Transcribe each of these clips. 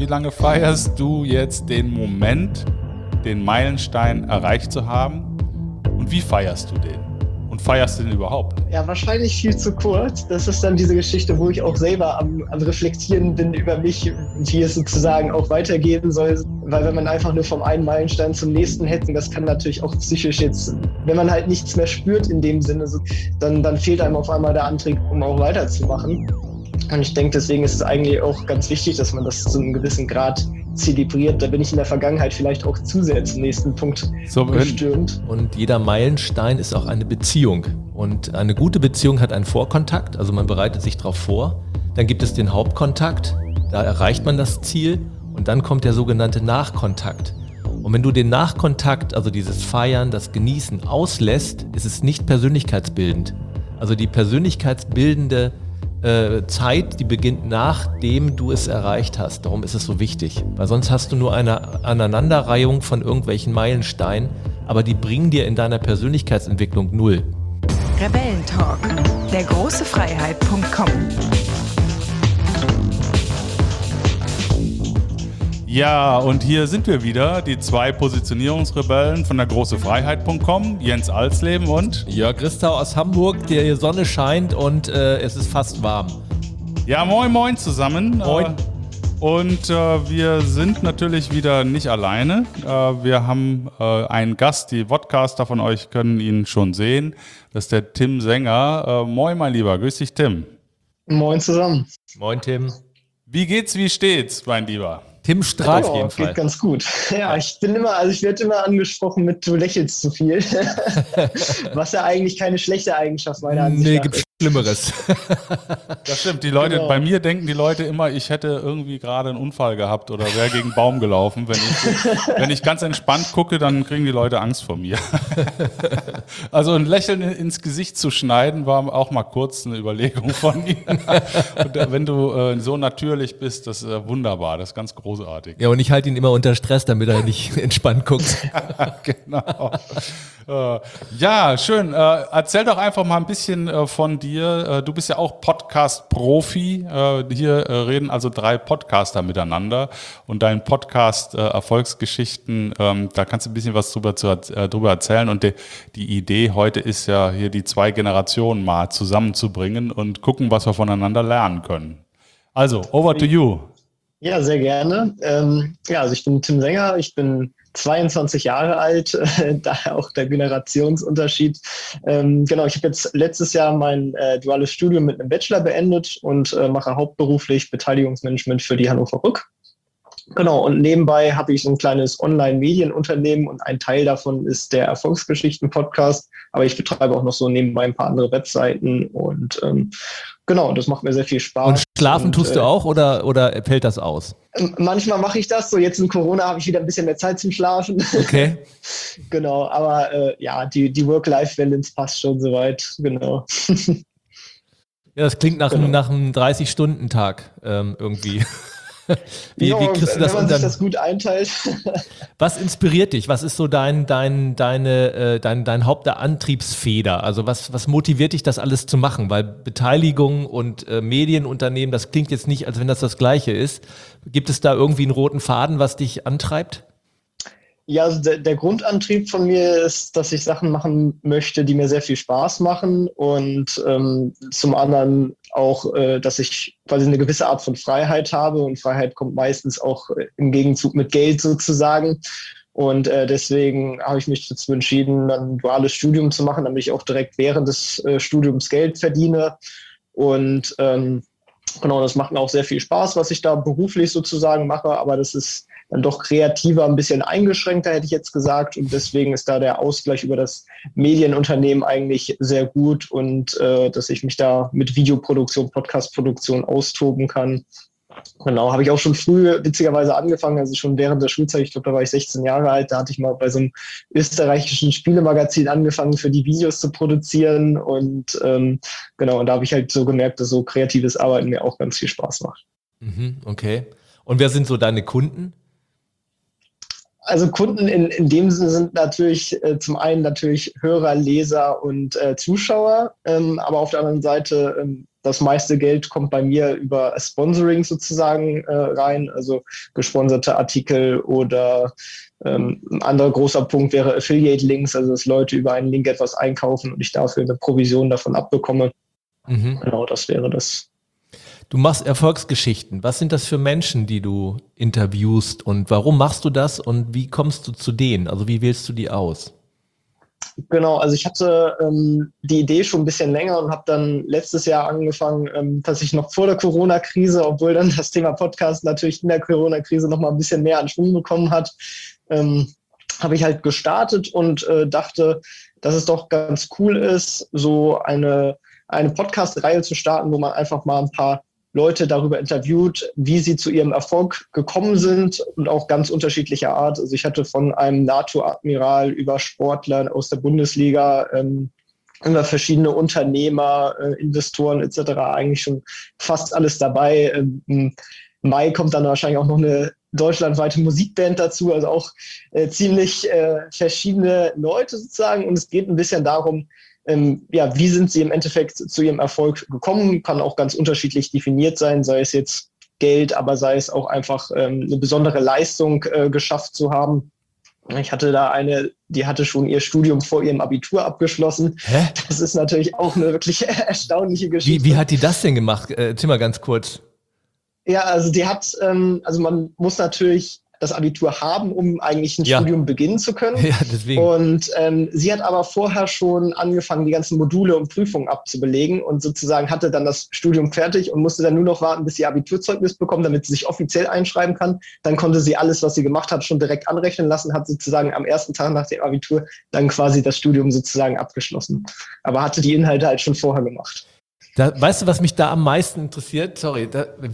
wie lange feierst du jetzt den Moment, den Meilenstein erreicht zu haben? Und wie feierst du den? Und feierst du den überhaupt? Ja, wahrscheinlich viel zu kurz. Das ist dann diese Geschichte, wo ich auch selber am Reflektieren bin über mich, wie es sozusagen auch weitergehen soll. Weil wenn man einfach nur vom einen Meilenstein zum nächsten hetzt, das kann natürlich auch psychisch jetzt, wenn man halt nichts mehr spürt in dem Sinne, dann fehlt einem auf einmal der Antrieb, um auch weiterzumachen. Und ich denke, deswegen ist es eigentlich auch ganz wichtig, dass man das zu einem gewissen Grad zelebriert. Da bin ich in der Vergangenheit vielleicht auch zu sehr zum nächsten Punkt gestürmt. Und jeder Meilenstein ist auch eine Beziehung. Und eine gute Beziehung hat einen Vorkontakt, also man bereitet sich darauf vor. Dann gibt es den Hauptkontakt, da erreicht man das Ziel. Und dann kommt der sogenannte Nachkontakt. Und wenn du den Nachkontakt, also dieses Feiern, das Genießen auslässt, ist es nicht persönlichkeitsbildend. Also die persönlichkeitsbildende Zeit, die beginnt nachdem du es erreicht hast. Darum ist es so wichtig. Weil sonst hast du nur eine Aneinanderreihung von irgendwelchen Meilensteinen, aber die bringen dir in deiner Persönlichkeitsentwicklung null. Rebellentalk, dergroßefreiheit.com. Ja, und hier sind wir wieder, die zwei Positionierungsrebellen von der großefreiheit.com, Jens Alsleben und Jörg Christau aus Hamburg, die Sonne scheint und es ist fast warm. Ja, moin moin zusammen. Moin. Und wir sind natürlich wieder nicht alleine. Wir haben einen Gast, die Podcaster von euch können ihn schon sehen. Das ist der Tim Sänger. Moin mein Lieber, grüß dich Tim. Moin zusammen. Moin Tim. Wie geht's, wie steht's, mein Lieber? Tim strahlt auf jeden Geht Fall. ganz gut. Ja, ich werde immer angesprochen mit du lächelst zu viel. Was ja eigentlich keine schlechte Eigenschaft meiner Ansicht nach ist. Nee, gibt's Schlimmeres. Das stimmt, die Leute, Genau. Bei mir denken die Leute immer, ich hätte irgendwie gerade einen Unfall gehabt oder wäre gegen einen Baum gelaufen. Wenn ich ganz entspannt gucke, dann kriegen die Leute Angst vor mir. Also ein Lächeln ins Gesicht zu schneiden, war auch mal kurz eine Überlegung von mir. Und wenn du so natürlich bist, das ist wunderbar, das ist ganz großartig. Ja, und ich halte ihn immer unter Stress, damit er nicht entspannt guckt. Genau. Ja, schön. Erzähl doch einfach mal ein bisschen von dir. Du bist ja auch Podcast-Profi. Hier reden also 3 Podcaster miteinander. Und dein Podcast Erfolgsgeschichten, da kannst du ein bisschen was drüber erzählen. Und die Idee heute ist ja, hier die 2 Generationen mal zusammenzubringen und gucken, was wir voneinander lernen können. Also, over to you. Ja, sehr gerne. Also ich bin Tim Sänger, ich bin 22 Jahre alt, daher auch der Generationsunterschied. Genau, ich habe jetzt letztes Jahr mein duales Studium mit einem Bachelor beendet und mache hauptberuflich Beteiligungsmanagement für die Hannover Rück. Genau, und nebenbei habe ich so ein kleines Online-Medienunternehmen und ein Teil davon ist der Erfolgsgeschichten-Podcast, aber ich betreibe auch noch so nebenbei ein paar andere Webseiten und genau, das macht mir sehr viel Spaß. Und schlafen tust du auch oder fällt das aus? Manchmal mache ich das, so jetzt in Corona habe ich wieder ein bisschen mehr Zeit zum Schlafen. Okay. Genau, aber ja, die Work-Life-Balance passt schon soweit, genau. Ja, das klingt nach Genau. einem 30-Stunden-Tag irgendwie. Wie kriegst du das wenn man unter? sich das gut einteilt. Was inspiriert dich? Was ist so dein Hauptantriebsfeder? Also was motiviert dich, das alles zu machen? Weil Beteiligung und Medienunternehmen, das klingt jetzt nicht, als wenn das Gleiche ist. Gibt es da irgendwie einen roten Faden, was dich antreibt? Ja, also der Grundantrieb von mir ist, dass ich Sachen machen möchte, die mir sehr viel Spaß machen und zum anderen auch, dass ich quasi eine gewisse Art von Freiheit habe und Freiheit kommt meistens auch im Gegenzug mit Geld sozusagen und deswegen habe ich mich dazu entschieden, ein duales Studium zu machen, damit ich auch direkt während des Studiums Geld verdiene und genau, das macht mir auch sehr viel Spaß, was ich da beruflich sozusagen mache, aber das ist dann doch kreativer, ein bisschen eingeschränkter, hätte ich jetzt gesagt. Und deswegen ist da der Ausgleich über das Medienunternehmen eigentlich sehr gut und dass ich mich da mit Videoproduktion, Podcastproduktion austoben kann. Genau, habe ich auch schon früh witzigerweise angefangen, also schon während der Schulzeit, ich glaube, da war ich 16 Jahre alt, da hatte ich mal bei so einem österreichischen Spielemagazin angefangen, für die Videos zu produzieren und genau, und da habe ich halt so gemerkt, dass so kreatives Arbeiten mir auch ganz viel Spaß macht. Okay. Und wer sind so deine Kunden? Also Kunden in dem Sinne sind natürlich zum einen natürlich Hörer, Leser und Zuschauer, aber auf der anderen Seite das meiste Geld kommt bei mir über Sponsoring sozusagen rein, also gesponserte Artikel oder ein anderer großer Punkt wäre Affiliate-Links, also dass Leute über einen Link etwas einkaufen und ich dafür eine Provision davon abbekomme. Genau, das wäre das. Du machst Erfolgsgeschichten. Was sind das für Menschen, die du interviewst und warum machst du das und wie kommst du zu denen? Also wie wählst du die aus? Genau, also ich hatte die Idee schon ein bisschen länger und habe dann letztes Jahr angefangen, dass ich noch vor der Corona-Krise, obwohl dann das Thema Podcast natürlich in der Corona-Krise noch mal ein bisschen mehr an Schwung bekommen hat, habe ich halt gestartet und dachte, dass es doch ganz cool ist, so eine Podcast-Reihe zu starten, wo man einfach mal ein paar Leute darüber interviewt, wie sie zu ihrem Erfolg gekommen sind und auch ganz unterschiedlicher Art. Also ich hatte von einem NATO-Admiral über Sportler aus der Bundesliga, über verschiedene Unternehmer, Investoren etc. eigentlich schon fast alles dabei. Im Mai kommt dann wahrscheinlich auch noch eine deutschlandweite Musikband dazu, also auch ziemlich verschiedene Leute sozusagen. Und es geht ein bisschen darum, wie sind sie im Endeffekt zu ihrem Erfolg gekommen, kann auch ganz unterschiedlich definiert sein, sei es jetzt Geld, aber sei es auch einfach eine besondere Leistung geschafft zu haben. Ich hatte da eine, die hatte schon ihr Studium vor ihrem Abitur abgeschlossen. Hä? Das ist natürlich auch eine wirklich erstaunliche Geschichte. Wie hat die das denn gemacht? Erzähl mal ganz kurz. Ja, also die hat, also man muss natürlich das Abitur haben, um eigentlich ein Studium beginnen zu können. Ja, deswegen. Und sie hat aber vorher schon angefangen, die ganzen Module und Prüfungen abzubelegen und sozusagen hatte dann das Studium fertig und musste dann nur noch warten, bis sie Abiturzeugnis bekommt, damit sie sich offiziell einschreiben kann. Dann konnte sie alles, was sie gemacht hat, schon direkt anrechnen lassen, hat sozusagen am ersten Tag nach dem Abitur dann quasi das Studium sozusagen abgeschlossen. Aber hatte die Inhalte halt schon vorher gemacht. Weißt du, was mich da am meisten interessiert? Sorry,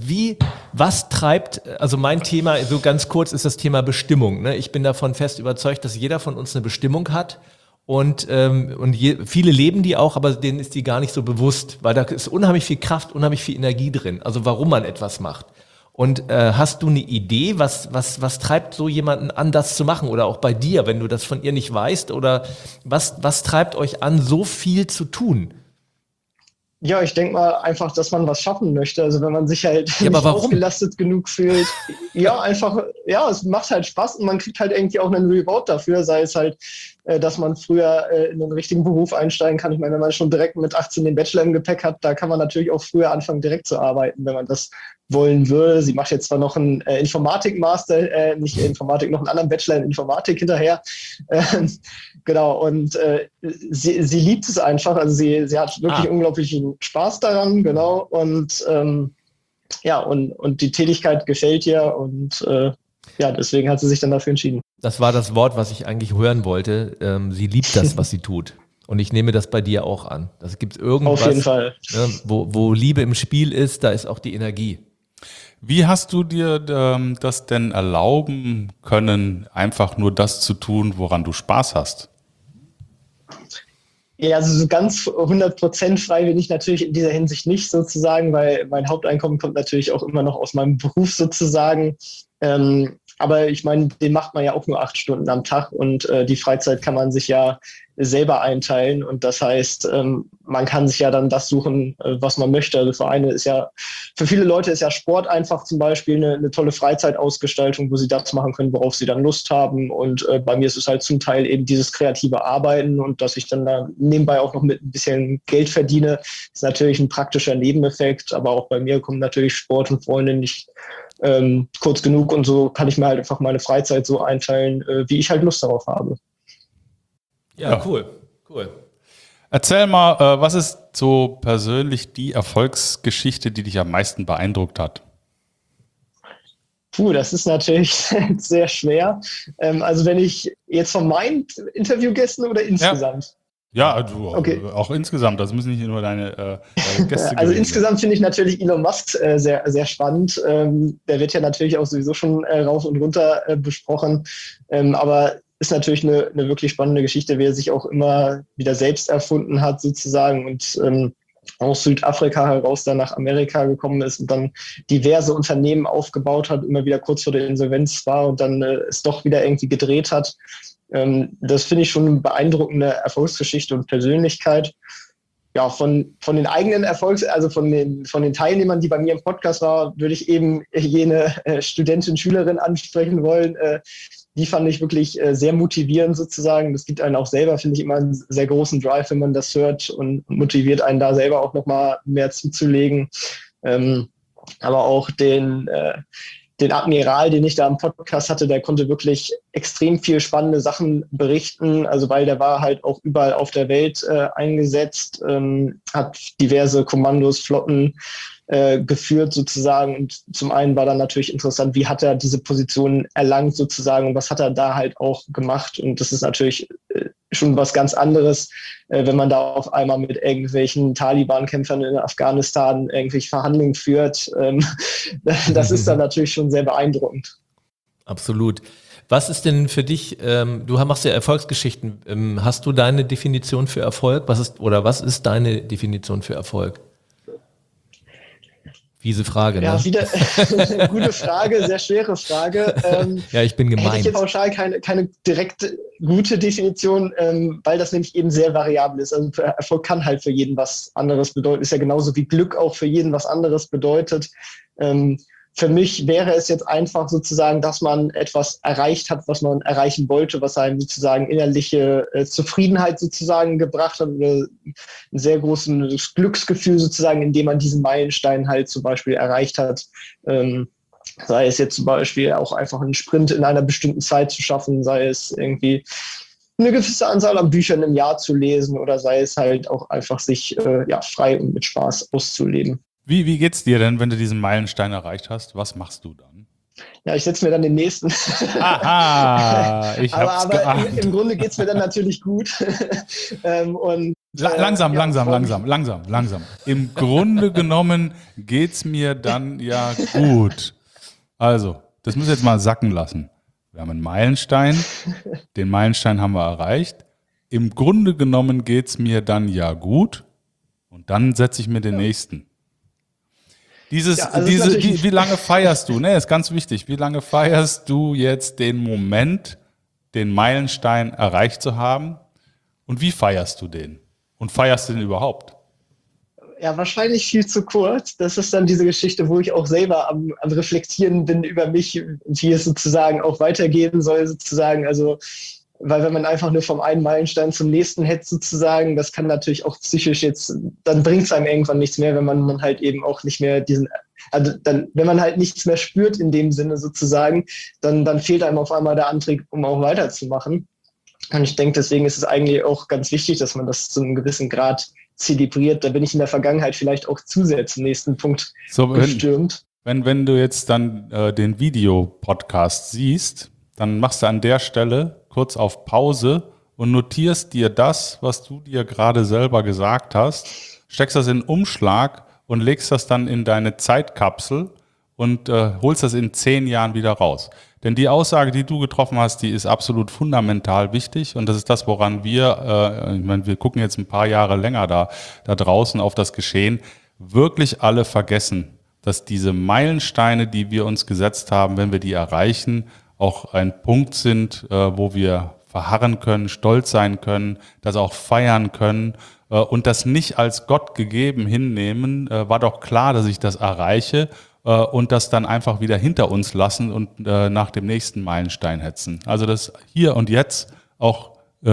was treibt, also mein Thema, so ganz kurz, ist das Thema Bestimmung. Ne? Ich bin davon fest überzeugt, dass jeder von uns eine Bestimmung hat und viele leben die auch, aber denen ist die gar nicht so bewusst, weil da ist unheimlich viel Kraft, unheimlich viel Energie drin, also warum man etwas macht. Und hast du eine Idee, was treibt so jemanden an, das zu machen? Oder auch bei dir, wenn du das von ihr nicht weißt? Oder was treibt euch an, so viel zu tun? Ja, ich denke mal einfach, dass man was schaffen möchte. Also wenn man sich halt nicht ausgelastet genug fühlt. Ja, einfach, ja, es macht halt Spaß und man kriegt halt irgendwie auch einen Reward dafür, sei es halt, dass man früher in einen richtigen Beruf einsteigen kann. Ich meine, wenn man schon direkt mit 18 den Bachelor im Gepäck hat, da kann man natürlich auch früher anfangen, direkt zu arbeiten, wenn man das wollen würde. Sie macht jetzt zwar noch einen Informatik-Master, nicht Informatik, noch einen anderen Bachelor in Informatik hinterher. Genau, und sie liebt es einfach. Also sie hat wirklich unglaublichen Spaß daran, genau. Und und die Tätigkeit gefällt ihr und deswegen hat sie sich dann dafür entschieden. Das war das Wort, was ich eigentlich hören wollte. Sie liebt das, was sie tut. Und ich nehme das bei dir auch an. Das gibt irgendwas, auf jeden Fall. Ne, wo Liebe im Spiel ist, da ist auch die Energie. Wie hast du dir das denn erlauben können, einfach nur das zu tun, woran du Spaß hast? Ja, also so ganz 100% frei bin ich natürlich in dieser Hinsicht nicht sozusagen, weil mein Haupteinkommen kommt natürlich auch immer noch aus meinem Beruf sozusagen. Aber ich meine, den macht man ja auch nur 8 Stunden am Tag und die Freizeit kann man sich ja selber einteilen und das heißt, man kann sich ja dann das suchen, was man möchte. Also für viele Leute ist ja Sport einfach zum Beispiel eine tolle Freizeitausgestaltung, wo sie das machen können, worauf sie dann Lust haben und bei mir ist es halt zum Teil eben dieses kreative Arbeiten und dass ich dann da nebenbei auch noch mit ein bisschen Geld verdiene, ist natürlich ein praktischer Nebeneffekt, aber auch bei mir kommen natürlich Sport und Freunde nicht kurz genug und so kann ich mir halt einfach meine Freizeit so einteilen, wie ich halt Lust darauf habe. Ja, cool. Erzähl mal, was ist so persönlich die Erfolgsgeschichte, die dich am meisten beeindruckt hat? Das ist natürlich sehr schwer. Also wenn ich jetzt von meinen Interviewgästen oder insgesamt? Ja, du okay. Auch insgesamt, das müssen nicht nur deine Gäste Also insgesamt finde ich natürlich Elon Musk sehr, sehr spannend. Der wird ja natürlich auch sowieso schon rauf und runter besprochen. Aber ist natürlich eine wirklich spannende Geschichte, wie er sich auch immer wieder selbst erfunden hat sozusagen und aus Südafrika heraus dann nach Amerika gekommen ist und dann diverse Unternehmen aufgebaut hat, immer wieder kurz vor der Insolvenz war und dann es doch wieder irgendwie gedreht hat. Das finde ich schon eine beeindruckende Erfolgsgeschichte und Persönlichkeit. Ja, von den eigenen also von den Teilnehmern, die bei mir im Podcast war, würde ich eben jene Studentin, Schülerin ansprechen wollen. Die fand ich wirklich sehr motivierend sozusagen. Das gibt einen auch selber, finde ich, immer einen sehr großen Drive, wenn man das hört und motiviert einen da selber auch nochmal mehr zuzulegen. Aber auch den Admiral, den ich da im Podcast hatte, der konnte wirklich extrem viel spannende Sachen berichten, also weil der war halt auch überall auf der Welt eingesetzt, hat diverse Kommandos, Flotten geführt sozusagen und zum einen war dann natürlich interessant, wie hat er diese Position erlangt sozusagen und was hat er da halt auch gemacht und das ist natürlich schon was ganz anderes, wenn man da auf einmal mit irgendwelchen Taliban-Kämpfern in Afghanistan irgendwelche Verhandlungen führt. Das ist dann natürlich schon sehr beeindruckend. Absolut. Was ist denn für dich, du machst ja Erfolgsgeschichten, hast du deine Definition für Erfolg? Was ist deine Definition für Erfolg? Fiese Frage, ne? Ja, wieder gute Frage, sehr schwere Frage. Ja, ich bin gemein. Hätte ich jetzt pauschal keine direkt gute Definition, weil das nämlich eben sehr variabel ist. Also Erfolg kann halt für jeden was anderes bedeuten. Ist ja genauso wie Glück auch für jeden was anderes bedeutet. Für mich wäre es jetzt einfach sozusagen, dass man etwas erreicht hat, was man erreichen wollte, was einem sozusagen innerliche Zufriedenheit sozusagen gebracht hat, oder ein sehr großes Glücksgefühl sozusagen, indem man diesen Meilenstein halt zum Beispiel erreicht hat. Sei es jetzt zum Beispiel auch einfach einen Sprint in einer bestimmten Zeit zu schaffen, sei es irgendwie eine gewisse Anzahl an Büchern im Jahr zu lesen oder sei es halt auch einfach sich frei und mit Spaß auszuleben. Wie geht's dir denn, wenn du diesen Meilenstein erreicht hast? Was machst du dann? Ja, ich setze mir dann den nächsten. Aha, ich hab's aber geahnt. im Grunde geht's mir dann natürlich gut. Langsam. Im Grunde genommen geht's mir dann ja gut. Also, das müssen wir jetzt mal sacken lassen. Wir haben einen Meilenstein. Den Meilenstein haben wir erreicht. Im Grunde genommen geht's mir dann ja gut. Und dann setze ich mir den nächsten. Wie lange feierst du? Ne, ist ganz wichtig. Wie lange feierst du jetzt den Moment, den Meilenstein erreicht zu haben? Und wie feierst du den? Und feierst du den überhaupt? Ja, wahrscheinlich viel zu kurz. Das ist dann diese Geschichte, wo ich auch selber am Reflektieren bin über mich, wie es sozusagen auch weitergehen soll sozusagen. Also, weil wenn man einfach nur vom einen Meilenstein zum nächsten hetzt sozusagen, das kann natürlich auch psychisch dann bringt es einem irgendwann nichts mehr, wenn man halt eben auch nicht mehr wenn man halt nichts mehr spürt in dem Sinne sozusagen, dann fehlt einem auf einmal der Antrieb, um auch weiterzumachen. Und ich denke, deswegen ist es eigentlich auch ganz wichtig, dass man das zu einem gewissen Grad zelebriert. Da bin ich in der Vergangenheit vielleicht auch zu sehr zum nächsten Punkt gestürmt. Wenn du jetzt dann den Videopodcast siehst, dann machst du an der Stelle kurz auf Pause und notierst dir das, was du dir gerade selber gesagt hast, steckst das in einen Umschlag und legst das dann in deine Zeitkapsel und holst das in 10 Jahren wieder raus. Denn die Aussage, die du getroffen hast, die ist absolut fundamental wichtig und das ist das, woran wir gucken jetzt ein paar Jahre länger da draußen auf das Geschehen, wirklich alle vergessen, dass diese Meilensteine, die wir uns gesetzt haben, wenn wir die erreichen, auch ein Punkt sind, wo wir verharren können, stolz sein können, das auch feiern können und das nicht als Gott gegeben hinnehmen, war doch klar, dass ich das erreiche und das dann einfach wieder hinter uns lassen und nach dem nächsten Meilenstein hetzen. Also das hier und jetzt auch,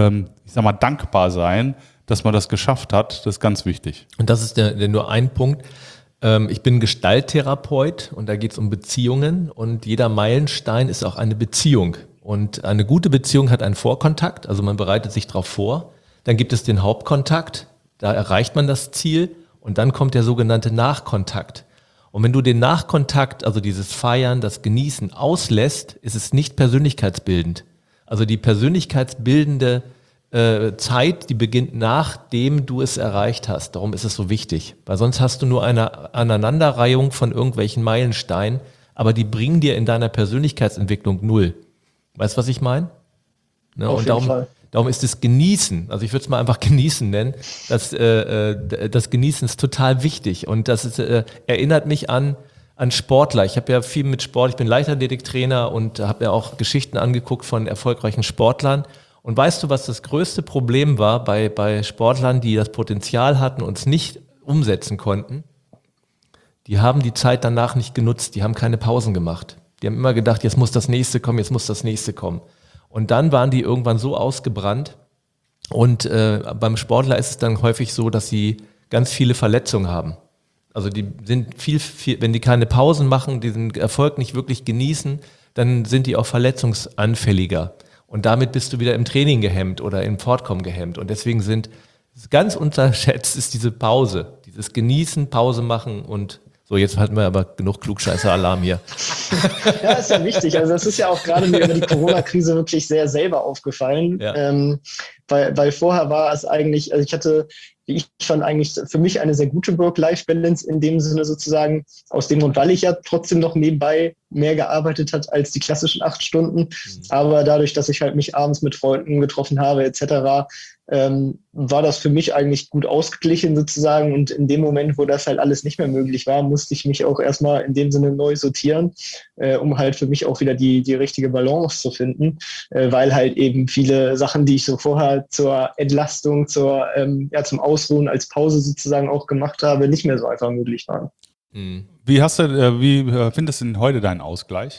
dankbar sein, dass man das geschafft hat, das ist ganz wichtig. Und das ist nur ein Punkt. Ich bin Gestalttherapeut und da geht es um Beziehungen und jeder Meilenstein ist auch eine Beziehung. Und eine gute Beziehung hat einen Vorkontakt, also man bereitet sich darauf vor. Dann gibt es den Hauptkontakt, da erreicht man das Ziel und dann kommt der sogenannte Nachkontakt. Und wenn du den Nachkontakt, also dieses Feiern, das Genießen auslässt, ist es nicht persönlichkeitsbildend. Also die persönlichkeitsbildende Zeit, die beginnt nachdem du es erreicht hast. Darum ist es so wichtig. Weil sonst hast du nur eine Aneinanderreihung von irgendwelchen Meilensteinen, aber die bringen dir in deiner Persönlichkeitsentwicklung 0. Weißt du, was ich meine? Ne? Auf jeden Fall. Darum ist das Genießen, also ich würde es mal einfach Genießen nennen, das Genießen ist total wichtig und das ist, erinnert mich an Sportler. Ich habe ja viel mit Sport, ich bin Leichtathletiktrainer und habe mir auch Geschichten angeguckt von erfolgreichen Sportlern. Und weißt du, was das größte Problem war bei Sportlern, die das Potenzial hatten und es nicht umsetzen konnten? Die haben die Zeit danach nicht genutzt, die haben keine Pausen gemacht. Die haben immer gedacht, jetzt muss das nächste kommen, jetzt muss das nächste kommen. Und dann waren die irgendwann so ausgebrannt und beim Sportler ist es dann häufig so, dass sie ganz viele Verletzungen haben. Also die sind viel, wenn die keine Pausen machen, diesen Erfolg nicht wirklich genießen, dann sind die auch verletzungsanfälliger. Und damit bist du wieder im Training gehemmt oder im Fortkommen gehemmt. Und deswegen ganz unterschätzt ist diese Pause, dieses Genießen, Pause machen und so, jetzt hatten wir aber genug Klugscheißer-Alarm hier. Ja, ist ja wichtig. Also das ist ja auch gerade mir über die Corona-Krise wirklich sehr selber aufgefallen. Ja. Weil vorher war es eigentlich, also ich fand eigentlich für mich eine sehr gute Work-Life-Balance in dem Sinne sozusagen, aus dem Grund, weil ich ja trotzdem noch nebenbei mehr gearbeitet hat als die klassischen 8 Stunden. Aber dadurch, dass ich halt mich abends mit Freunden getroffen habe etc., war das für mich eigentlich gut ausgeglichen sozusagen. Und in dem Moment, wo das halt alles nicht mehr möglich war, musste ich mich auch erstmal in dem Sinne neu sortieren, um halt für mich auch wieder die richtige Balance zu finden, weil halt eben viele Sachen, die ich so vorher zur Entlastung, zum Ausruhen als Pause sozusagen auch gemacht habe, nicht mehr so einfach möglich waren. Wie findest du denn heute deinen Ausgleich?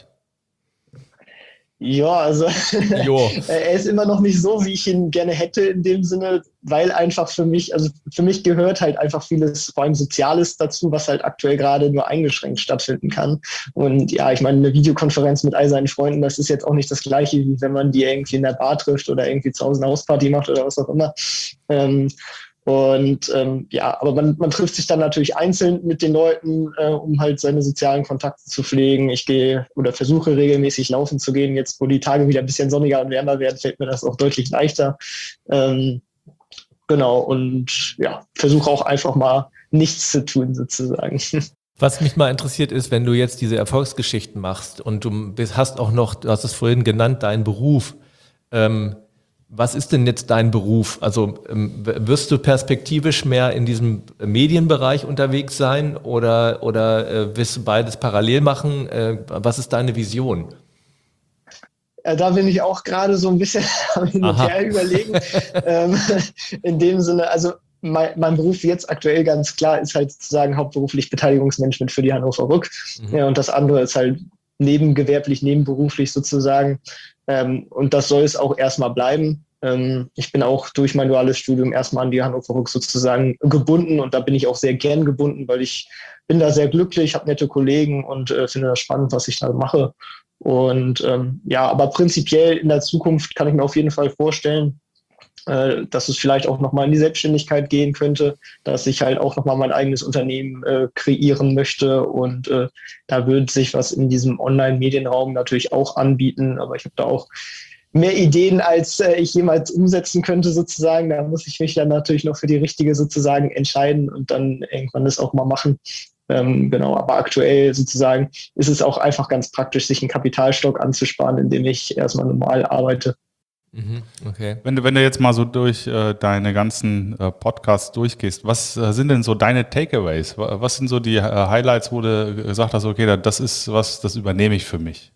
Ja, also er ist immer noch nicht so, wie ich ihn gerne hätte in dem Sinne, weil einfach für mich gehört halt einfach vieles, vor allem Soziales dazu, was halt aktuell gerade nur eingeschränkt stattfinden kann. Und ja, ich meine, eine Videokonferenz mit all seinen Freunden, das ist jetzt auch nicht das Gleiche, wie wenn man die irgendwie in der Bar trifft oder irgendwie zu Hause eine Hausparty macht oder was auch immer. Aber man trifft sich dann natürlich einzeln mit den Leuten, um halt seine sozialen Kontakte zu pflegen. Ich gehe oder versuche regelmäßig laufen zu gehen. Jetzt, wo die Tage wieder ein bisschen sonniger und wärmer werden, fällt mir das auch deutlich leichter. Und ja, versuche auch einfach mal nichts zu tun sozusagen. Was mich mal interessiert ist, wenn du jetzt diese Erfolgsgeschichten machst und du hast es vorhin genannt, deinen Beruf. Was ist denn jetzt dein Beruf? Also wirst du perspektivisch mehr in diesem Medienbereich unterwegs sein oder wirst du beides parallel machen? Was ist deine Vision? Da bin ich auch gerade so ein bisschen hin und her überlegen. In dem Sinne, also mein Beruf jetzt aktuell ganz klar ist halt sozusagen hauptberuflich Beteiligungsmanagement für die Hannover Rück. Ja, und das andere ist halt nebenberuflich sozusagen. Und das soll es auch erstmal bleiben. Ich bin auch durch mein duales Studium erstmal an die Hannover Rück sozusagen gebunden und da bin ich auch sehr gern gebunden, weil ich bin da sehr glücklich, habe nette Kollegen und finde das spannend, was ich da mache. Und aber prinzipiell in der Zukunft kann ich mir auf jeden Fall vorstellen, dass es vielleicht auch nochmal in die Selbstständigkeit gehen könnte, dass ich halt auch nochmal mein eigenes Unternehmen kreieren möchte und da würde sich was in diesem Online-Medienraum natürlich auch anbieten, aber ich habe da auch mehr Ideen, als ich jemals umsetzen könnte sozusagen. Da muss ich mich dann natürlich noch für die richtige sozusagen entscheiden und dann irgendwann das auch mal machen. Aber aktuell sozusagen ist es auch einfach ganz praktisch, sich einen Kapitalstock anzusparen, indem ich erstmal normal arbeite. Okay. Wenn du jetzt mal so durch deine ganzen Podcasts durchgehst, was sind denn so deine Takeaways? Was sind so die Highlights, wo du gesagt hast, okay, das ist was, das übernehme ich für mich?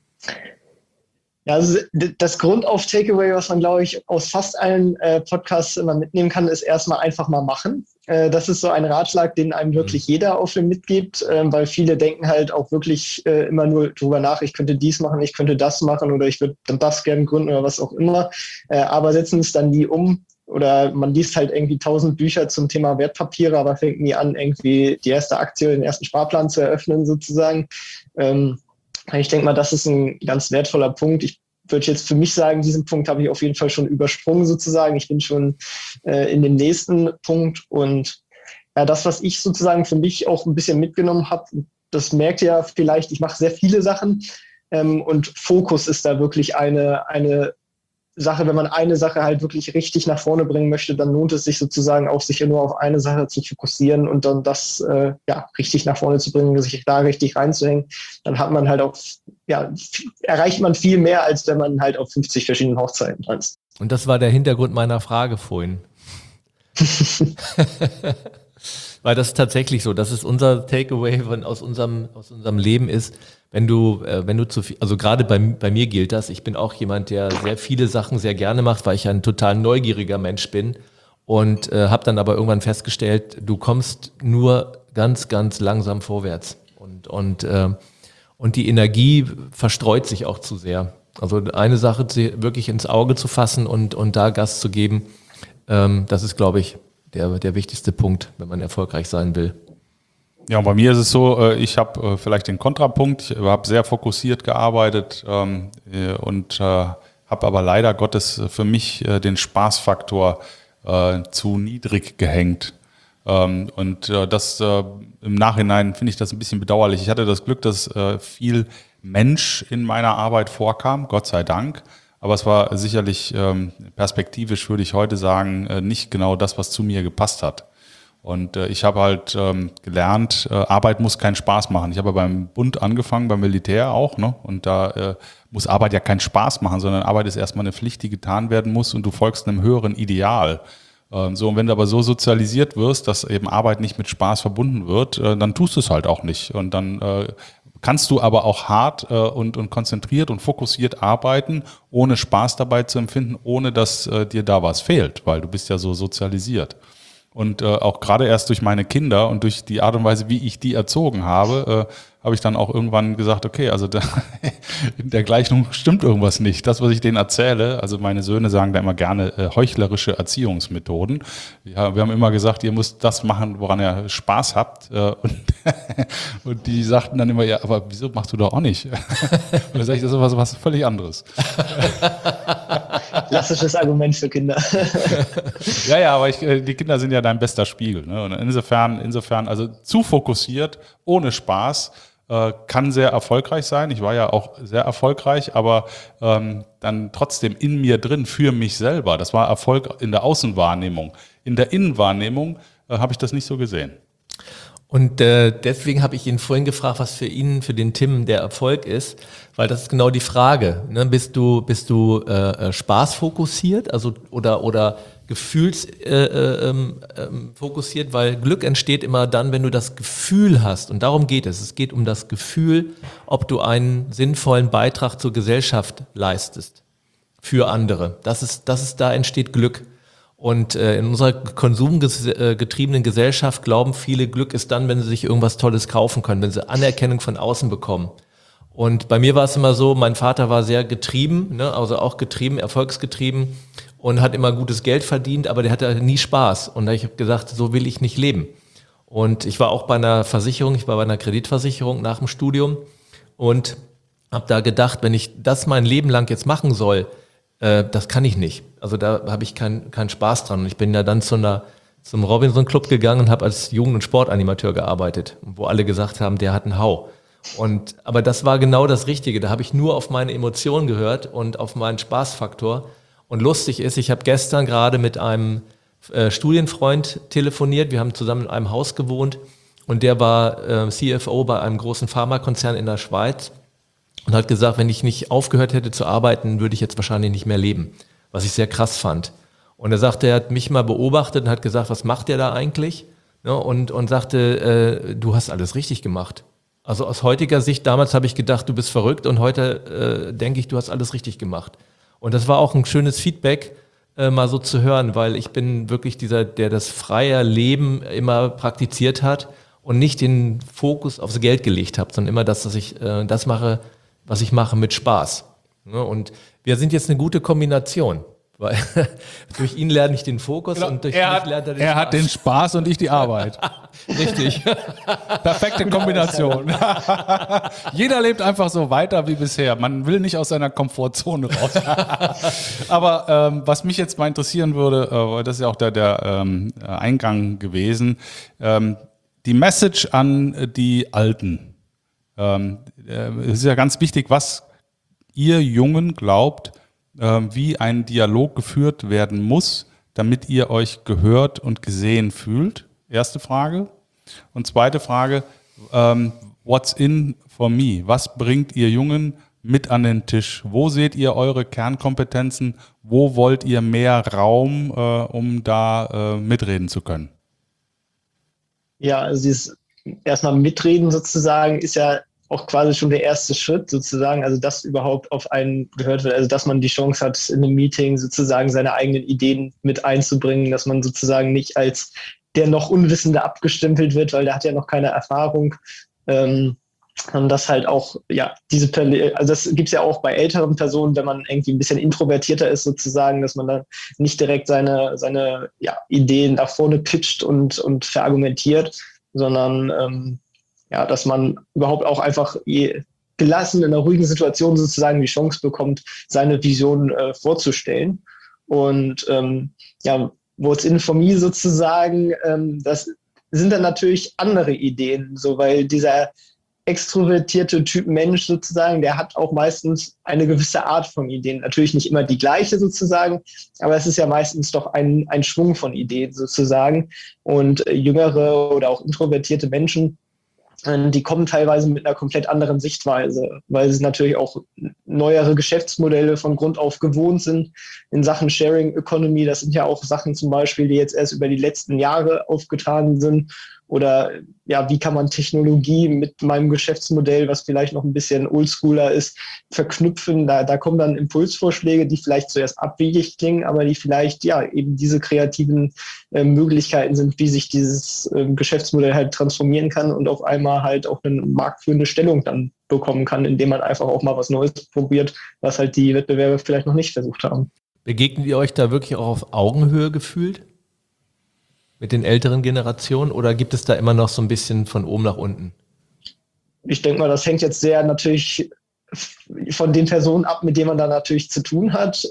Ja, also das Grundauf-Takeaway, was man, glaube ich, aus fast allen Podcasts immer mitnehmen kann, ist erstmal einfach mal machen. Das ist so ein Ratschlag, den einem wirklich jeder auf den mitgibt, weil viele denken halt auch wirklich immer nur drüber nach, ich könnte dies machen, ich könnte das machen oder ich würde dann das gerne gründen oder was auch immer, aber setzen es dann nie um. Oder man liest halt irgendwie 1000 Bücher zum Thema Wertpapiere, aber fängt nie an, irgendwie die erste Aktie, den ersten Sparplan zu eröffnen sozusagen. Ich denke mal, das ist ein ganz wertvoller Punkt. Ich würde jetzt für mich sagen, diesen Punkt habe ich auf jeden Fall schon übersprungen sozusagen. Ich bin schon in dem nächsten Punkt. Und ja, das, was ich sozusagen für mich auch ein bisschen mitgenommen habe, das merkt ihr ja vielleicht, ich mache sehr viele Sachen und Fokus ist da wirklich eine Sache, wenn man eine Sache halt wirklich richtig nach vorne bringen möchte, dann lohnt es sich sozusagen auch, sich nur auf eine Sache zu fokussieren und dann das richtig nach vorne zu bringen, sich da richtig reinzuhängen. Dann hat man halt auch, erreicht man viel mehr, als wenn man halt auf 50 verschiedenen Hochzeiten tanzt. Und das war der Hintergrund meiner Frage vorhin. Weil das ist tatsächlich so, das ist unser Takeaway aus unserem Leben ist, wenn du zu viel, also gerade bei mir gilt das, ich bin auch jemand, der sehr viele Sachen sehr gerne macht, weil ich ein total neugieriger Mensch bin und habe dann aber irgendwann festgestellt, du kommst nur ganz, ganz langsam vorwärts und die Energie verstreut sich auch zu sehr. Also eine Sache wirklich ins Auge zu fassen und da Gas zu geben, das ist, glaube ich, der wichtigste Punkt, wenn man erfolgreich sein will. Ja, bei mir ist es so, ich habe vielleicht den Kontrapunkt, ich habe sehr fokussiert gearbeitet und habe aber leider Gottes für mich den Spaßfaktor zu niedrig gehängt. Das im Nachhinein finde ich das ein bisschen bedauerlich. Ich hatte das Glück, dass viel Mensch in meiner Arbeit vorkam, Gott sei Dank. Aber es war sicherlich perspektivisch, würde ich heute sagen, nicht genau das, was zu mir gepasst hat. Und ich habe halt gelernt, Arbeit muss keinen Spaß machen. Ich habe beim Bund angefangen, beim Militär auch, ne? Und da muss Arbeit ja keinen Spaß machen, sondern Arbeit ist erstmal eine Pflicht, die getan werden muss und du folgst einem höheren Ideal. Und wenn du aber so sozialisiert wirst, dass eben Arbeit nicht mit Spaß verbunden wird, dann tust du es halt auch nicht. Und dann kannst du aber auch hart und konzentriert und fokussiert arbeiten, ohne Spaß dabei zu empfinden, ohne dass dir da was fehlt, weil du bist ja so sozialisiert. Und auch gerade erst durch meine Kinder und durch die Art und Weise, wie ich die erzogen habe, habe ich dann auch irgendwann gesagt, okay, also in der Gleichung stimmt irgendwas nicht. Das, was ich denen erzähle, also meine Söhne sagen da immer gerne heuchlerische Erziehungsmethoden. Ja, wir haben immer gesagt, ihr müsst das machen, woran ihr Spaß habt. Und die sagten dann immer, ja, aber wieso machst du doch auch nicht? Und dann sage ich, das ist was völlig anderes. Klassisches Argument für Kinder. Ja, aber die Kinder sind ja dein bester Spiegel. Ne? Und insofern, also zu fokussiert, ohne Spaß, kann sehr erfolgreich sein. Ich war ja auch sehr erfolgreich, aber dann trotzdem in mir drin, für mich selber. Das war Erfolg in der Außenwahrnehmung. In der Innenwahrnehmung habe ich das nicht so gesehen. Und deswegen habe ich ihn vorhin gefragt, was für ihn, für den Tim der Erfolg ist, weil das ist genau die Frage. Ne? Bist du spaßfokussiert, also oder gefühlsfokussiert, weil Glück entsteht immer dann, wenn du das Gefühl hast, und darum geht es. Es geht um das Gefühl, ob du einen sinnvollen Beitrag zur Gesellschaft leistest für andere. Da entsteht Glück. Und in unserer konsumgetriebenen Gesellschaft glauben viele, Glück ist dann, wenn sie sich irgendwas Tolles kaufen können, wenn sie Anerkennung von außen bekommen. Und bei mir war es immer so, mein Vater war sehr getrieben, ne, also auch getrieben, erfolgsgetrieben und hat immer gutes Geld verdient, aber der hatte nie Spaß. Und da habe ich gesagt, so will ich nicht leben. Und ich war auch bei einer Versicherung, ich war bei einer Kreditversicherung nach dem Studium und habe da gedacht, wenn ich das mein Leben lang jetzt machen soll, das kann ich nicht. Also da habe ich keinen Spaß dran. Und ich bin ja dann zum Robinson Club gegangen und habe als Jugend- und Sportanimateur gearbeitet, wo alle gesagt haben, der hat einen Hau. Aber das war genau das Richtige. Da habe ich nur auf meine Emotionen gehört und auf meinen Spaßfaktor. Und lustig ist, ich habe gestern gerade mit einem Studienfreund telefoniert. Wir haben zusammen in einem Haus gewohnt und der war CFO bei einem großen Pharmakonzern in der Schweiz und hat gesagt, wenn ich nicht aufgehört hätte zu arbeiten, würde ich jetzt wahrscheinlich nicht mehr leben, was ich sehr krass fand. Und er sagte, er hat mich mal beobachtet und hat gesagt, was macht der da eigentlich? Ja, und sagte, du hast alles richtig gemacht. Also aus heutiger Sicht, damals habe ich gedacht, du bist verrückt und heute denke ich, du hast alles richtig gemacht. Und das war auch ein schönes Feedback, mal so zu hören, weil ich bin wirklich dieser, der das freie Leben immer praktiziert hat und nicht den Fokus aufs Geld gelegt habe, sondern immer das, dass ich das mache, was ich mache mit Spaß. Ja, und wir sind jetzt eine gute Kombination. Weil durch ihn lerne ich den Fokus und durch mich lernt er den Spaß. Er hat den Spaß und ich die Arbeit. Richtig. Perfekte Kombination. Jeder lebt einfach so weiter wie bisher. Man will nicht aus seiner Komfortzone raus. Aber was mich jetzt mal interessieren würde, das ist ja auch der Eingang gewesen, die Message an die Alten. Es ist ja ganz wichtig, was ihr Jungen glaubt, wie ein Dialog geführt werden muss, damit ihr euch gehört und gesehen fühlt? Erste Frage. Und zweite Frage, what's in for me? Was bringt ihr Jungen mit an den Tisch? Wo seht ihr eure Kernkompetenzen? Wo wollt ihr mehr Raum, um da mitreden zu können? Ja, also dieses erstmal mitreden sozusagen ist ja auch quasi schon der erste Schritt sozusagen, also dass überhaupt auf einen gehört wird, also dass man die Chance hat, in einem Meeting sozusagen seine eigenen Ideen mit einzubringen, dass man sozusagen nicht als der noch Unwissende abgestempelt wird, weil der hat ja noch keine Erfahrung. Und das halt auch, ja, also das gibt's ja auch bei älteren Personen, wenn man irgendwie ein bisschen introvertierter ist sozusagen, dass man dann nicht direkt seine Ideen nach vorne pitcht und verargumentiert, sondern ja, dass man überhaupt auch einfach gelassen in einer ruhigen Situation sozusagen die Chance bekommt, seine Vision vorzustellen. Und ja, what's in for me sozusagen, das sind dann natürlich andere Ideen, so weil dieser extrovertierte Typ Mensch sozusagen, der hat auch meistens eine gewisse Art von Ideen. Natürlich nicht immer die gleiche sozusagen, aber es ist ja meistens doch ein Schwung von Ideen sozusagen. Und jüngere oder auch introvertierte Menschen, die kommen teilweise mit einer komplett anderen Sichtweise, weil sie natürlich auch neuere Geschäftsmodelle von Grund auf gewohnt sind in Sachen Sharing Economy. Das sind ja auch Sachen zum Beispiel, die jetzt erst über die letzten Jahre aufgetan sind. Oder ja, wie kann man Technologie mit meinem Geschäftsmodell, was vielleicht noch ein bisschen oldschooler ist, verknüpfen? Da kommen dann Impulsvorschläge, die vielleicht zuerst abwegig klingen, aber die vielleicht ja eben diese kreativen Möglichkeiten sind, wie sich dieses Geschäftsmodell halt transformieren kann und auf einmal halt auch eine marktführende Stellung dann bekommen kann, indem man einfach auch mal was Neues probiert, was halt die Wettbewerber vielleicht noch nicht versucht haben. Begegnet ihr euch da wirklich auch auf Augenhöhe gefühlt? Mit den älteren Generationen oder gibt es da immer noch so ein bisschen von oben nach unten? Ich denke mal, das hängt jetzt sehr natürlich von den Personen ab, mit denen man da natürlich zu tun hat.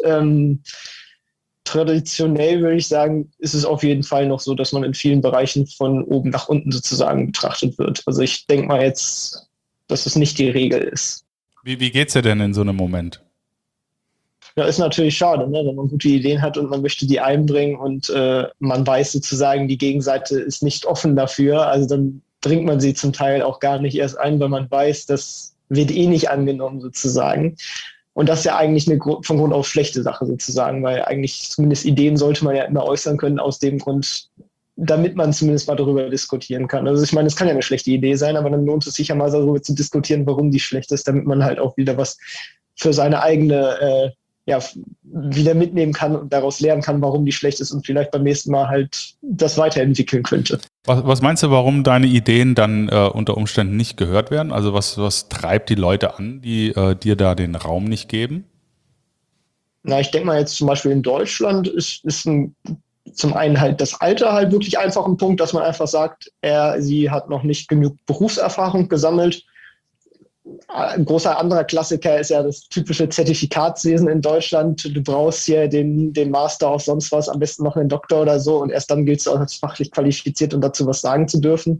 Traditionell würde ich sagen, ist es auf jeden Fall noch so, dass man in vielen Bereichen von oben nach unten sozusagen betrachtet wird. Also ich denke mal jetzt, dass es nicht die Regel ist. Wie geht's dir denn in so einem Moment? Ja, ist natürlich schade, ne? Wenn man gute Ideen hat und man möchte die einbringen und man weiß sozusagen, die Gegenseite ist nicht offen dafür. Also dann bringt man sie zum Teil auch gar nicht erst ein, weil man weiß, das wird eh nicht angenommen sozusagen. Und das ist ja eigentlich eine von Grund auf schlechte Sache sozusagen, weil eigentlich zumindest Ideen sollte man ja immer äußern können aus dem Grund, damit man zumindest mal darüber diskutieren kann. Also ich meine, es kann ja eine schlechte Idee sein, aber dann lohnt es sich ja mal darüber zu diskutieren, warum die schlecht ist, damit man halt auch wieder was für seine eigene wieder mitnehmen kann und daraus lernen kann, warum die schlecht ist und vielleicht beim nächsten Mal halt das weiterentwickeln könnte. Was meinst du, warum deine Ideen dann unter Umständen nicht gehört werden? Also was treibt die Leute an, die dir da den Raum nicht geben? Na, ich denke mal jetzt zum Beispiel in Deutschland ist zum einen halt das Alter halt wirklich einfach ein Punkt, dass man einfach sagt, sie hat noch nicht genug Berufserfahrung gesammelt. Ein großer anderer Klassiker ist ja das typische Zertifikatswesen in Deutschland. Du brauchst hier den Master auf sonst was, am besten noch einen Doktor oder so und erst dann gilt es auch als fachlich qualifiziert und dazu was sagen zu dürfen.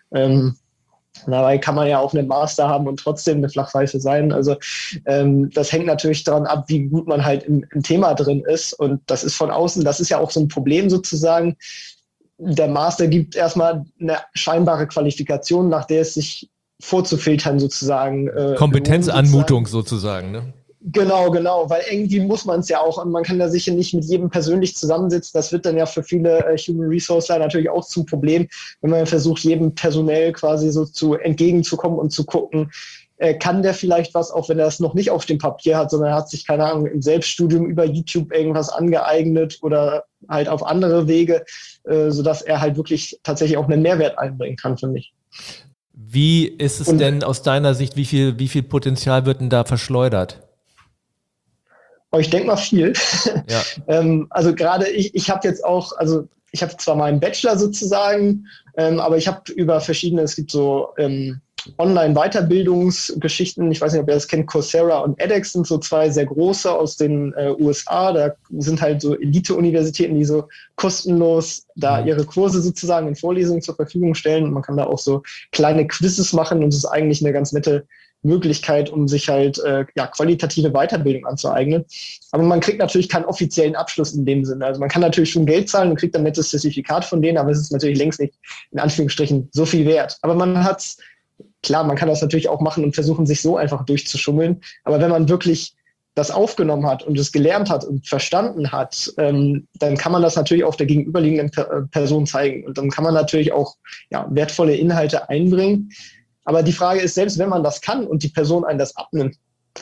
Dabei kann man ja auch einen Master haben und trotzdem eine Flachpfeife sein. Also das hängt natürlich daran ab, wie gut man halt im Thema drin ist. Und das ist von außen, das ist ja auch so ein Problem sozusagen. Der Master gibt erstmal eine scheinbare Qualifikation, nach der es sich vorzufiltern sozusagen. Kompetenzanmutung sozusagen, ne? Genau, weil irgendwie muss man es ja auch, und man kann da sicher nicht mit jedem persönlich zusammensitzen. Das wird dann ja für viele Human Resourcer natürlich auch zum Problem, wenn man versucht, jedem personell quasi so entgegenzukommen und zu gucken, kann der vielleicht was, auch wenn er es noch nicht auf dem Papier hat, sondern er hat sich, keine Ahnung, im Selbststudium über YouTube irgendwas angeeignet oder halt auf andere Wege, sodass er halt wirklich tatsächlich auch einen Mehrwert einbringen kann, finde ich. Wie ist es denn aus deiner Sicht, wie viel Potenzial wird denn da verschleudert? Ich denke mal viel. Ja. Also gerade ich habe jetzt auch, also ich habe zwar meinen Bachelor sozusagen, aber ich habe über verschiedene, es gibt so Online-Weiterbildungsgeschichten, ich weiß nicht, ob ihr das kennt, Coursera und edX sind so zwei sehr große aus den USA, da sind halt so Elite-Universitäten, die so kostenlos da ihre Kurse sozusagen in Vorlesungen zur Verfügung stellen und man kann da auch so kleine Quizzes machen und es ist eigentlich eine ganz nette Möglichkeit, um sich halt qualitative Weiterbildung anzueignen. Aber man kriegt natürlich keinen offiziellen Abschluss in dem Sinne. Also man kann natürlich schon Geld zahlen und kriegt ein nettes Zertifikat von denen, aber es ist natürlich längst nicht in Anführungsstrichen so viel wert. Aber man hat's, klar, man kann das natürlich auch machen und versuchen, sich so einfach durchzuschummeln. Aber wenn man wirklich das aufgenommen hat und es gelernt hat und verstanden hat, dann kann man das natürlich auch der gegenüberliegenden Person zeigen. Und dann kann man natürlich auch wertvolle Inhalte einbringen. Aber die Frage ist, selbst wenn man das kann und die Person einen das abnimmt,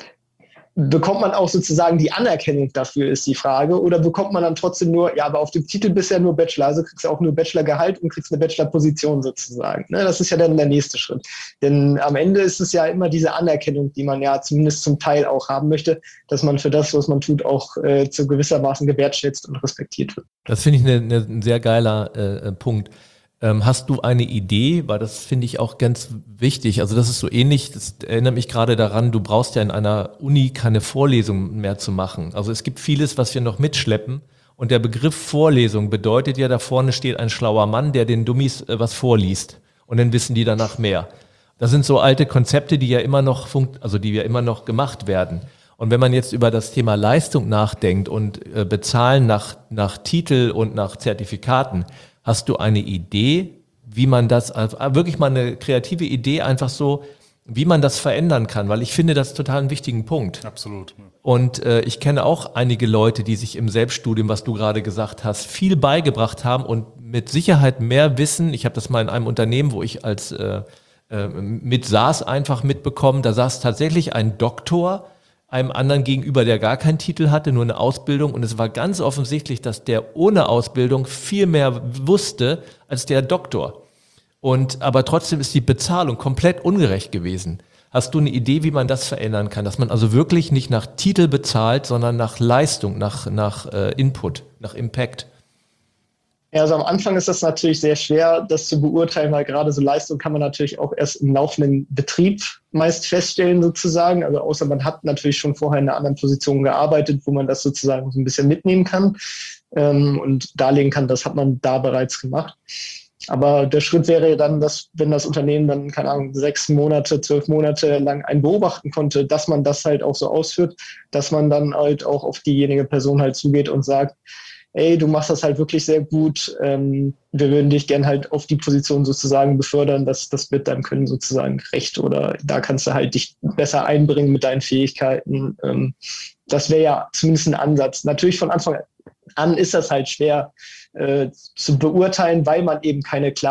bekommt man auch sozusagen die Anerkennung dafür, ist die Frage, oder bekommt man dann trotzdem nur, aber auf dem Titel bisher nur Bachelor, also kriegst du auch nur Bachelorgehalt und kriegst eine Bachelorposition sozusagen. Ne? Das ist ja dann der nächste Schritt. Denn am Ende ist es ja immer diese Anerkennung, die man ja zumindest zum Teil auch haben möchte, dass man für das, was man tut, auch zu gewissermaßen gewertschätzt und respektiert wird. Das finde ich ein sehr geiler Punkt. Hast du eine Idee, weil das finde ich auch ganz wichtig, also das ist so ähnlich, das erinnert mich gerade daran, du brauchst ja in einer Uni keine Vorlesung mehr zu machen. Also es gibt vieles, was wir noch mitschleppen und der Begriff Vorlesung bedeutet ja, da vorne steht ein schlauer Mann, der den Dummies was vorliest und dann wissen die danach mehr. Das sind so alte Konzepte, die ja immer noch die ja immer noch gemacht werden. Und wenn man jetzt über das Thema Leistung nachdenkt und bezahlen nach Titel und nach Zertifikaten, hast du eine Idee, wie man das, also wirklich mal eine kreative Idee einfach so, wie man das verändern kann? Weil ich finde das total einen wichtigen Punkt. Absolut. Und ich kenne auch einige Leute, die sich im Selbststudium, was du gerade gesagt hast, viel beigebracht haben und mit Sicherheit mehr wissen. Ich habe das mal in einem Unternehmen, wo ich als mit saß, einfach mitbekommen. Da saß tatsächlich ein Doktor einem anderen gegenüber, der gar keinen Titel hatte, nur eine Ausbildung. Und es war ganz offensichtlich, dass der ohne Ausbildung viel mehr wusste als der Doktor. Aber trotzdem ist die Bezahlung komplett ungerecht gewesen. Hast du eine Idee, wie man das verändern kann? Dass man also wirklich nicht nach Titel bezahlt, sondern nach Leistung, nach Input, nach Impact? Ja, also am Anfang ist das natürlich sehr schwer, das zu beurteilen, weil gerade so Leistung kann man natürlich auch erst im laufenden Betrieb meist feststellen sozusagen. Also außer man hat natürlich schon vorher in einer anderen Position gearbeitet, wo man das sozusagen so ein bisschen mitnehmen kann und darlegen kann, das hat man da bereits gemacht. Aber der Schritt wäre dann, dass wenn das Unternehmen dann, keine Ahnung, 6 Monate, 12 Monate lang einen beobachten konnte, dass man das halt auch so ausführt, dass man dann halt auch auf diejenige Person halt zugeht und sagt, ey, du machst das halt wirklich sehr gut, wir würden dich gern halt auf die Position sozusagen befördern, das wird deinem Können sozusagen gerecht oder da kannst du halt dich besser einbringen mit deinen Fähigkeiten. Das wäre ja zumindest ein Ansatz. Natürlich von Anfang an ist das halt schwer zu beurteilen, weil man eben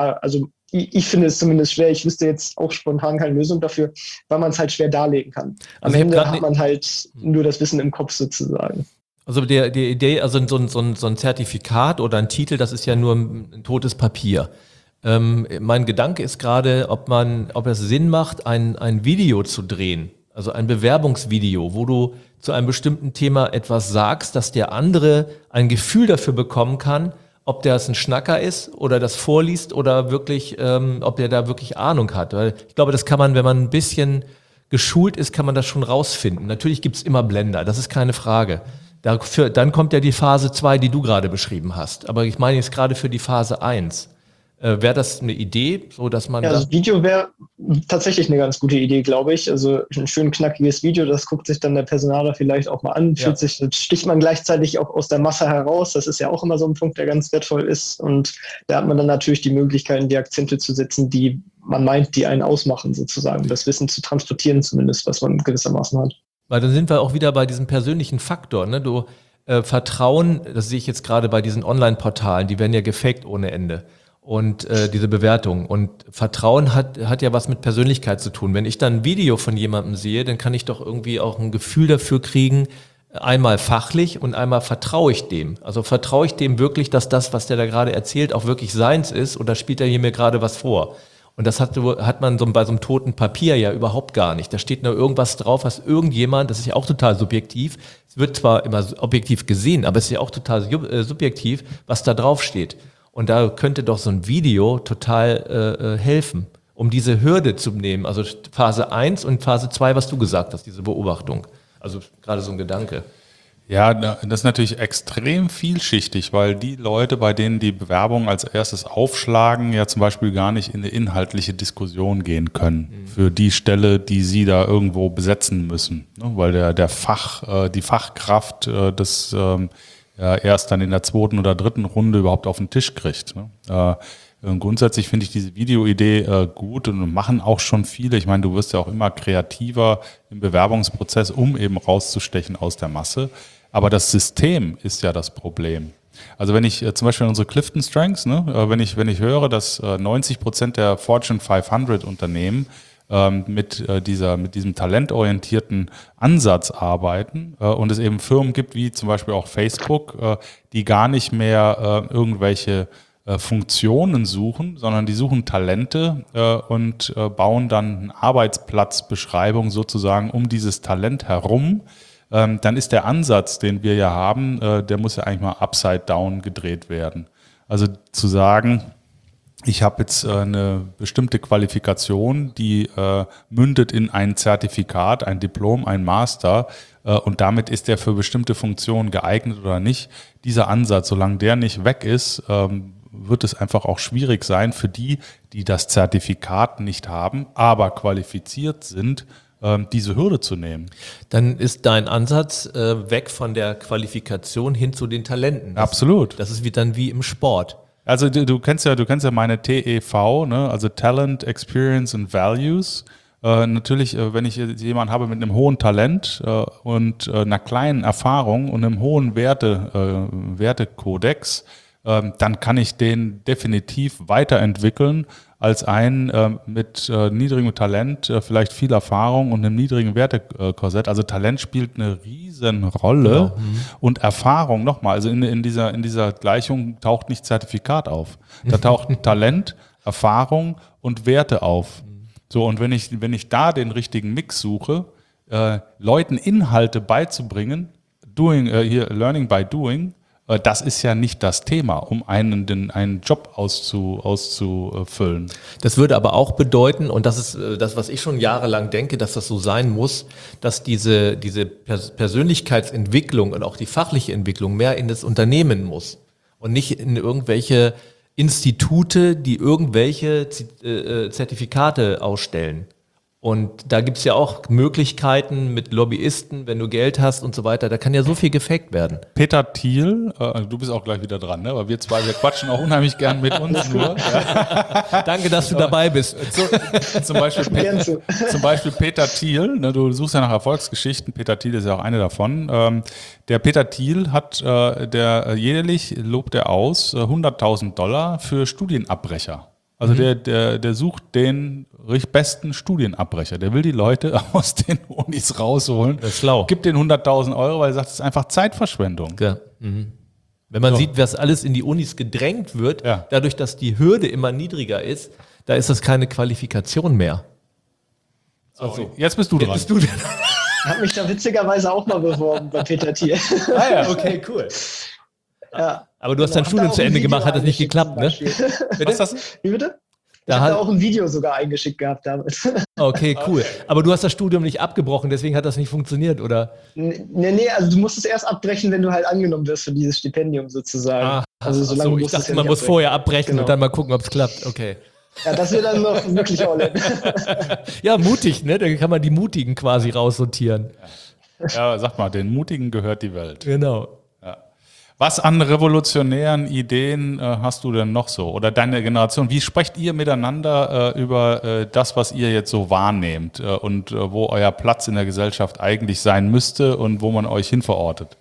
ich finde es zumindest schwer, ich wüsste jetzt auch spontan keine Lösung dafür, weil man es halt schwer darlegen kann. Am Ende hat man halt nur das Wissen im Kopf sozusagen. Also die Idee, also so ein Zertifikat oder ein Titel, das ist ja nur ein totes Papier. Mein Gedanke ist gerade, ob es Sinn macht, ein Video zu drehen, also ein Bewerbungsvideo, wo du zu einem bestimmten Thema etwas sagst, dass der andere ein Gefühl dafür bekommen kann, ob der ein Schnacker ist oder das vorliest oder wirklich, ob der da wirklich Ahnung hat. Weil ich glaube, das kann man, wenn man ein bisschen geschult ist, kann man das schon rausfinden. Natürlich gibt's immer Blender, das ist keine Frage. Dann kommt ja die Phase 2, die du gerade beschrieben hast. Aber ich meine jetzt gerade für die Phase 1. Wäre das eine Idee, so dass man... Ja, das Video wäre tatsächlich eine ganz gute Idee, glaube ich. Also ein schön knackiges Video, das guckt sich dann der Personaler vielleicht auch mal an. Das sticht man gleichzeitig auch aus der Masse heraus. Das ist ja auch immer so ein Punkt, der ganz wertvoll ist. Und da hat man dann natürlich die Möglichkeit, die Akzente zu setzen, die man meint, die einen ausmachen sozusagen. Das Wissen zu transportieren zumindest, was man gewissermaßen hat. Weil dann sind wir auch wieder bei diesem persönlichen Faktor. Ne? Vertrauen, das sehe ich jetzt gerade bei diesen Online-Portalen, die werden ja gefaked ohne Ende. Und diese Bewertung. Und Vertrauen hat ja was mit Persönlichkeit zu tun. Wenn ich dann ein Video von jemandem sehe, dann kann ich doch irgendwie auch ein Gefühl dafür kriegen, einmal fachlich und einmal vertraue ich dem. Also vertraue ich dem wirklich, dass das, was der da gerade erzählt, auch wirklich seins ist oder spielt er hier mir gerade was vor? Und das hat man bei so einem toten Papier ja überhaupt gar nicht. Da steht nur irgendwas drauf, was irgendjemand, das ist ja auch total subjektiv, es wird zwar immer objektiv gesehen, aber es ist ja auch total subjektiv, was da drauf steht. Und da könnte doch so ein Video total helfen, um diese Hürde zu nehmen. Also Phase 1 und Phase 2, was du gesagt hast, diese Beobachtung. Also gerade so ein Gedanke. Ja, das ist natürlich extrem vielschichtig, weil die Leute, bei denen die Bewerbungen als erstes aufschlagen, ja zum Beispiel gar nicht in eine inhaltliche Diskussion gehen können für die Stelle, die sie da irgendwo besetzen müssen, ne? Weil die Fachkraft das ja, erst dann in der 2. oder 3. Runde überhaupt auf den Tisch kriegt. Ne? Grundsätzlich finde ich diese Videoidee gut und machen auch schon viele. Ich meine, du wirst ja auch immer kreativer im Bewerbungsprozess, um eben rauszustechen aus der Masse. Aber das System ist ja das Problem. Also wenn ich zum Beispiel unsere Clifton Strengths, ne, wenn ich höre, dass 90% der Fortune 500 Unternehmen mit diesem talentorientierten Ansatz arbeiten und es eben Firmen gibt, wie zum Beispiel auch Facebook, die gar nicht mehr irgendwelche Funktionen suchen, sondern die suchen Talente und bauen dann eine Arbeitsplatzbeschreibung sozusagen um dieses Talent herum. Dann ist der Ansatz, den wir ja haben, der muss ja eigentlich mal upside down gedreht werden. Also zu sagen, ich habe jetzt eine bestimmte Qualifikation, die mündet in ein Zertifikat, ein Diplom, ein Master und damit ist der für bestimmte Funktionen geeignet oder nicht. Dieser Ansatz, solange der nicht weg ist, wird es einfach auch schwierig sein für die das Zertifikat nicht haben, aber qualifiziert sind, diese Hürde zu nehmen. Dann ist dein Ansatz weg von der Qualifikation hin zu den Talenten. Absolut. Das ist dann wie im Sport. Also du kennst ja meine TEV, ne? Also Talent, Experience and Values. Natürlich, wenn ich jetzt jemanden habe mit einem hohen Talent und einer kleinen Erfahrung und einem hohen Wertekodex, dann kann ich den definitiv weiterentwickeln als einen mit niedrigem Talent, vielleicht viel Erfahrung und einem niedrigen Wertekorsett. Also Talent spielt eine riesen Rolle und Erfahrung nochmal. Also in dieser Gleichung taucht nicht Zertifikat auf. Da taucht Talent, Erfahrung und Werte auf. So, und wenn ich da den richtigen Mix suche, Leuten Inhalte beizubringen, Learning by Doing, das ist ja nicht das Thema, um einen Job auszufüllen. Das würde aber auch bedeuten, und das ist das, was ich schon jahrelang denke, dass das so sein muss, dass diese Persönlichkeitsentwicklung und auch die fachliche Entwicklung mehr in das Unternehmen muss und nicht in irgendwelche Institute, die irgendwelche Zertifikate ausstellen. Und da gibt's ja auch Möglichkeiten mit Lobbyisten, wenn du Geld hast und so weiter. Da kann ja so viel gefaked werden. Peter Thiel, du bist auch gleich wieder dran, ne? Aber wir quatschen auch unheimlich gern mit uns nur. Ja. Danke, dass du dabei bist. Zum Beispiel Peter Thiel, ne? Du suchst ja nach Erfolgsgeschichten. Peter Thiel ist ja auch eine davon. Der Peter Thiel hat, jährlich lobt er aus $100.000 für Studienabbrecher. Also der sucht den besten Studienabbrecher. Der will die Leute aus den Unis rausholen. Das ist schlau. Gibt den 100.000 Euro, weil er sagt, es ist einfach Zeitverschwendung. Ja. Wenn man sieht, was alles in die Unis gedrängt wird, dadurch, dass die Hürde immer niedriger ist, da ist das keine Qualifikation mehr. So, jetzt bist du dran. Ich habe mich da witzigerweise auch mal beworben bei Peter Thiel. Ah ja, okay, cool. Ja. Aber du hast dein Studium zu Ende gemacht, hat das nicht geklappt, ne? Wie bitte? Ich Da habe hat- auch ein Video sogar eingeschickt gehabt damit. Okay, cool. Aber du hast das Studium nicht abgebrochen, deswegen hat das nicht funktioniert, oder? Nee, also du musst es erst abbrechen, wenn du halt angenommen wirst für dieses Stipendium sozusagen. Also solange ich musst du es dachte, ja man nicht muss abbrechen. vorher abbrechen Genau. und dann mal gucken, ob es klappt. Okay. Ja, das wird dann noch wirklich all in. Ja, mutig, ne? Da kann man die Mutigen quasi raussortieren. Ja, sag mal, den Mutigen gehört die Welt. Genau. Was an revolutionären Ideen hast du denn noch so? Oder deine Generation? Wie sprecht ihr miteinander über das, was ihr jetzt so wahrnehmt und wo euer Platz in der Gesellschaft eigentlich sein müsste und wo man euch hin verortet?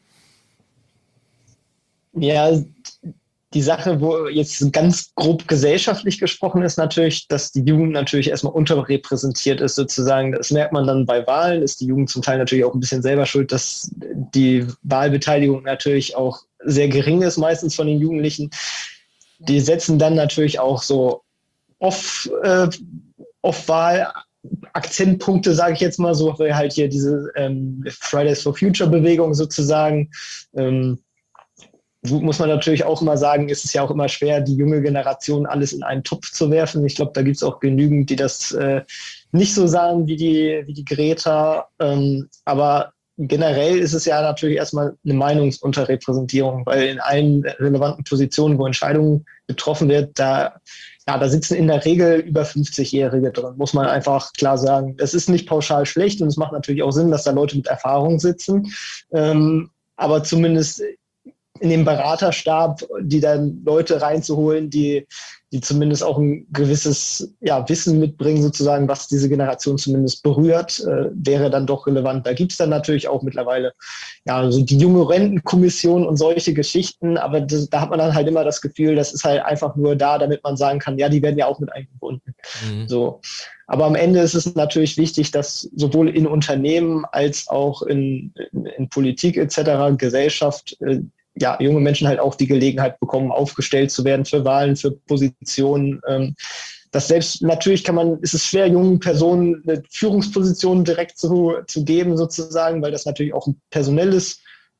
Ja, die Sache, wo jetzt ganz grob gesellschaftlich gesprochen ist, natürlich, dass die Jugend natürlich erstmal unterrepräsentiert ist sozusagen. Das merkt man dann bei Wahlen, ist die Jugend zum Teil natürlich auch ein bisschen selber schuld, dass die Wahlbeteiligung natürlich auch sehr gering ist, meistens von den Jugendlichen. Die setzen dann natürlich auch so Off-Wahl-Akzentpunkte, sage ich jetzt mal so, weil halt hier diese Fridays for Future Bewegung sozusagen. Muss man natürlich auch immer sagen, ist es ja auch immer schwer, die junge Generation alles in einen Topf zu werfen. Ich glaube, da gibt es auch genügend, die das nicht so sahen wie die Greta. Aber generell ist es ja natürlich erstmal eine Meinungsunterrepräsentierung, weil in allen relevanten Positionen, wo Entscheidungen getroffen wird, da sitzen in der Regel über 50-Jährige drin, muss man einfach klar sagen. Das ist nicht pauschal schlecht und es macht natürlich auch Sinn, dass da Leute mit Erfahrung sitzen. Aber zumindest in dem Beraterstab, die dann Leute reinzuholen, die zumindest auch ein gewisses Wissen mitbringen, sozusagen, was diese Generation zumindest berührt, wäre dann doch relevant. Da gibt es dann natürlich auch mittlerweile so die junge Rentenkommission und solche Geschichten, aber da hat man dann halt immer das Gefühl, das ist halt einfach nur da, damit man sagen kann, ja, die werden ja auch mit eingebunden. So. Aber am Ende ist es natürlich wichtig, dass sowohl in Unternehmen als auch in Politik etc., Gesellschaft, junge Menschen halt auch die Gelegenheit bekommen, aufgestellt zu werden für Wahlen, für Positionen. Das selbst, natürlich ist es schwer, jungen Personen eine Führungsposition direkt zu geben, sozusagen, weil das natürlich auch ein personelles,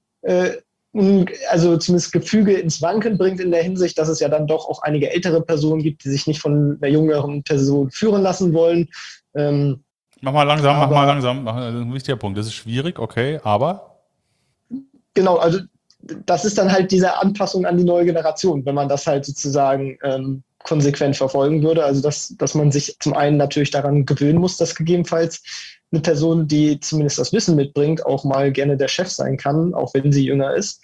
also zumindest Gefüge ins Wanken bringt in der Hinsicht, dass es ja dann doch auch einige ältere Personen gibt, die sich nicht von einer jüngeren Person führen lassen wollen. Mach mal langsam. Das ist ein wichtiger Punkt. Das ist schwierig, okay, aber? Genau, also das ist dann halt diese Anpassung an die neue Generation, wenn man das halt sozusagen konsequent verfolgen würde. Also dass man sich zum einen natürlich daran gewöhnen muss, dass gegebenenfalls eine Person, die zumindest das Wissen mitbringt, auch mal gerne der Chef sein kann, auch wenn sie jünger ist.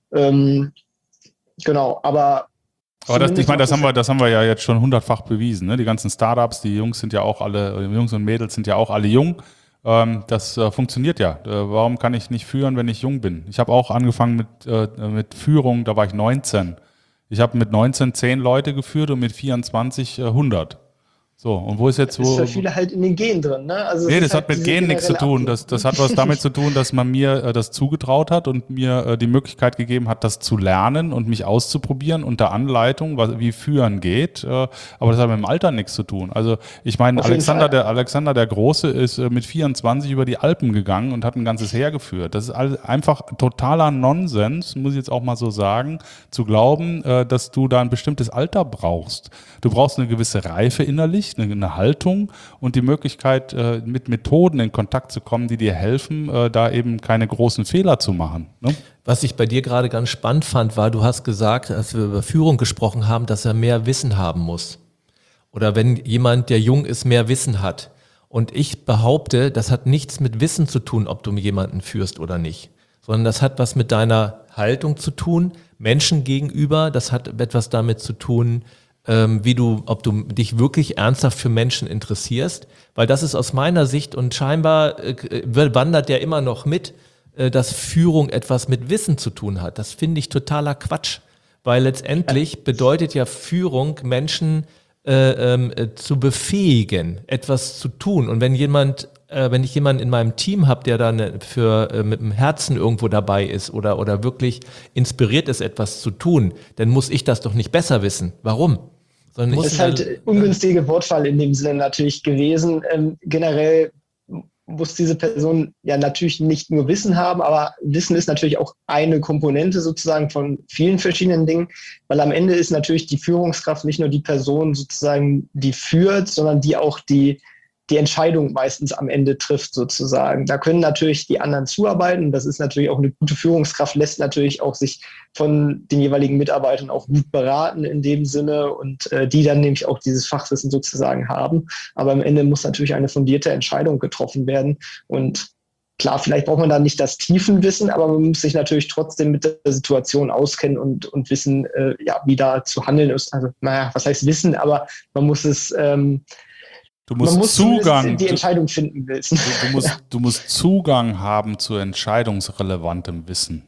Genau, aber ich meine, das haben wir ja jetzt schon 100-fach bewiesen. Ne? Die ganzen Startups, die Jungs und Mädels sind ja auch alle jung. Das funktioniert ja. Warum kann ich nicht führen, wenn ich jung bin? Ich habe auch angefangen mit Führung, da war ich 19. Ich habe mit 19 10 Leute geführt und mit 24 100. So, und wo ist jetzt Das ist für viele halt in den Genen drin, ne? Also nee, das hat mit Genen nichts zu tun. Das hat was damit zu tun, dass man mir das zugetraut hat und mir die Möglichkeit gegeben hat, das zu lernen und mich auszuprobieren unter Anleitung, wie Führen geht. Aber das hat mit dem Alter nichts zu tun. Also ich meine, Alexander der Große ist mit 24 über die Alpen gegangen und hat ein ganzes Heer geführt. Das ist einfach totaler Nonsens, muss ich jetzt auch mal so sagen, zu glauben, dass du da ein bestimmtes Alter brauchst. Du brauchst eine gewisse Reife innerlich, eine Haltung und die Möglichkeit, mit Methoden in Kontakt zu kommen, die dir helfen, da eben keine großen Fehler zu machen. Ne? Was ich bei dir gerade ganz spannend fand, war, du hast gesagt, als wir über Führung gesprochen haben, dass er mehr Wissen haben muss. Oder wenn jemand, der jung ist, mehr Wissen hat. Und ich behaupte, das hat nichts mit Wissen zu tun, ob du jemanden führst oder nicht. Sondern das hat was mit deiner Haltung zu tun, Menschen gegenüber. Das hat etwas damit zu tun, ob du dich wirklich ernsthaft für Menschen interessierst, weil das ist aus meiner Sicht und scheinbar wandert der immer noch mit, dass Führung etwas mit Wissen zu tun hat. Das finde ich totaler Quatsch, weil letztendlich bedeutet ja Führung, Menschen zu befähigen, etwas zu tun. Und wenn ich jemanden in meinem Team habe, der dann mit dem Herzen irgendwo dabei ist oder wirklich inspiriert ist, etwas zu tun, dann muss ich das doch nicht besser wissen. Warum? Das ist halt ungünstige Wortwahl in dem Sinne natürlich gewesen. Generell muss diese Person ja natürlich nicht nur Wissen haben, aber Wissen ist natürlich auch eine Komponente sozusagen von vielen verschiedenen Dingen, weil am Ende ist natürlich die Führungskraft nicht nur die Person sozusagen, die führt, sondern die auch die Entscheidung meistens am Ende trifft sozusagen. Da können natürlich die anderen zuarbeiten. Das ist natürlich auch eine gute Führungskraft, lässt natürlich auch sich von den jeweiligen Mitarbeitern auch gut beraten in dem Sinne und die dann nämlich auch dieses Fachwissen sozusagen haben. Aber am Ende muss natürlich eine fundierte Entscheidung getroffen werden und klar, vielleicht braucht man da nicht das Tiefenwissen, aber man muss sich natürlich trotzdem mit der Situation auskennen und wissen, wie da zu handeln ist. Also, was heißt Wissen, aber man muss es Du musst die Entscheidung finden willst. Du musst Zugang haben zu entscheidungsrelevantem Wissen.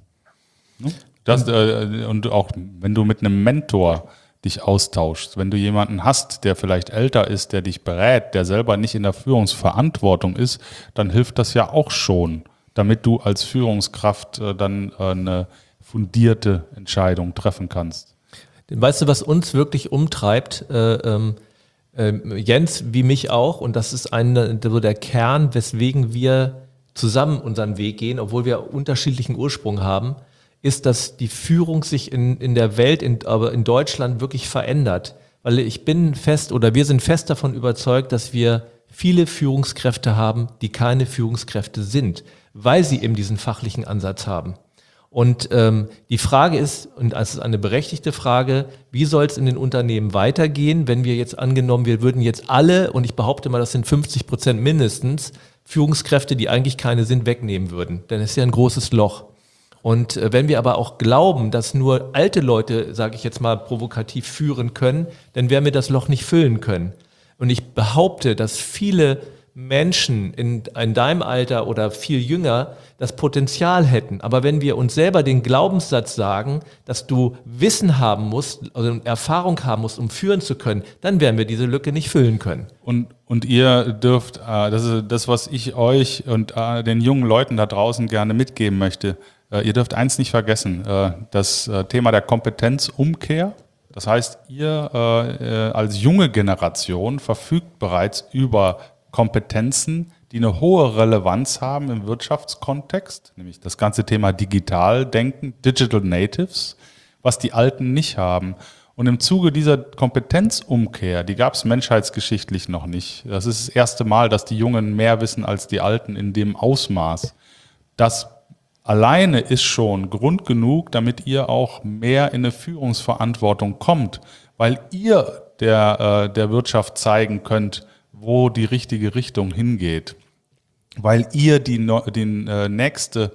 Und auch wenn du mit einem Mentor dich austauschst, wenn du jemanden hast, der vielleicht älter ist, der dich berät, der selber nicht in der Führungsverantwortung ist, dann hilft das ja auch schon, damit du als Führungskraft dann eine fundierte Entscheidung treffen kannst. Weißt du, was uns wirklich umtreibt? Jens, wie mich auch, und das ist so der Kern, weswegen wir zusammen unseren Weg gehen, obwohl wir unterschiedlichen Ursprung haben, ist, dass die Führung sich in der Welt, aber in Deutschland wirklich verändert. Weil wir sind fest davon überzeugt, dass wir viele Führungskräfte haben, die keine Führungskräfte sind, weil sie eben diesen fachlichen Ansatz haben. Und die Frage ist, und das ist eine berechtigte Frage, wie soll es in den Unternehmen weitergehen, wenn wir jetzt angenommen, wir würden jetzt alle, und ich behaupte mal, das sind 50% mindestens, Führungskräfte, die eigentlich keine sind, wegnehmen würden. Dann ist ja ein großes Loch. Und wenn wir aber auch glauben, dass nur alte Leute, sage ich jetzt mal, provokativ führen können, dann werden wir das Loch nicht füllen können. Und ich behaupte, dass viele Menschen in deinem Alter oder viel jünger das Potenzial hätten. Aber wenn wir uns selber den Glaubenssatz sagen, dass du Wissen haben musst, also Erfahrung haben musst, um führen zu können, dann werden wir diese Lücke nicht füllen können. Und ihr dürft, das ist das, was ich euch und den jungen Leuten da draußen gerne mitgeben möchte, ihr dürft eins nicht vergessen, das Thema der Kompetenzumkehr. Das heißt, ihr als junge Generation verfügt bereits über Kompetenzen, die eine hohe Relevanz haben im Wirtschaftskontext, nämlich das ganze Thema Digitaldenken, Digital Natives, was die Alten nicht haben. Und im Zuge dieser Kompetenzumkehr, die gab es menschheitsgeschichtlich noch nicht. Das ist das erste Mal, dass die Jungen mehr wissen als die Alten in dem Ausmaß. Das alleine ist schon Grund genug, damit ihr auch mehr in eine Führungsverantwortung kommt, weil ihr der Wirtschaft zeigen könnt, wo die richtige Richtung hingeht, weil ihr die nächste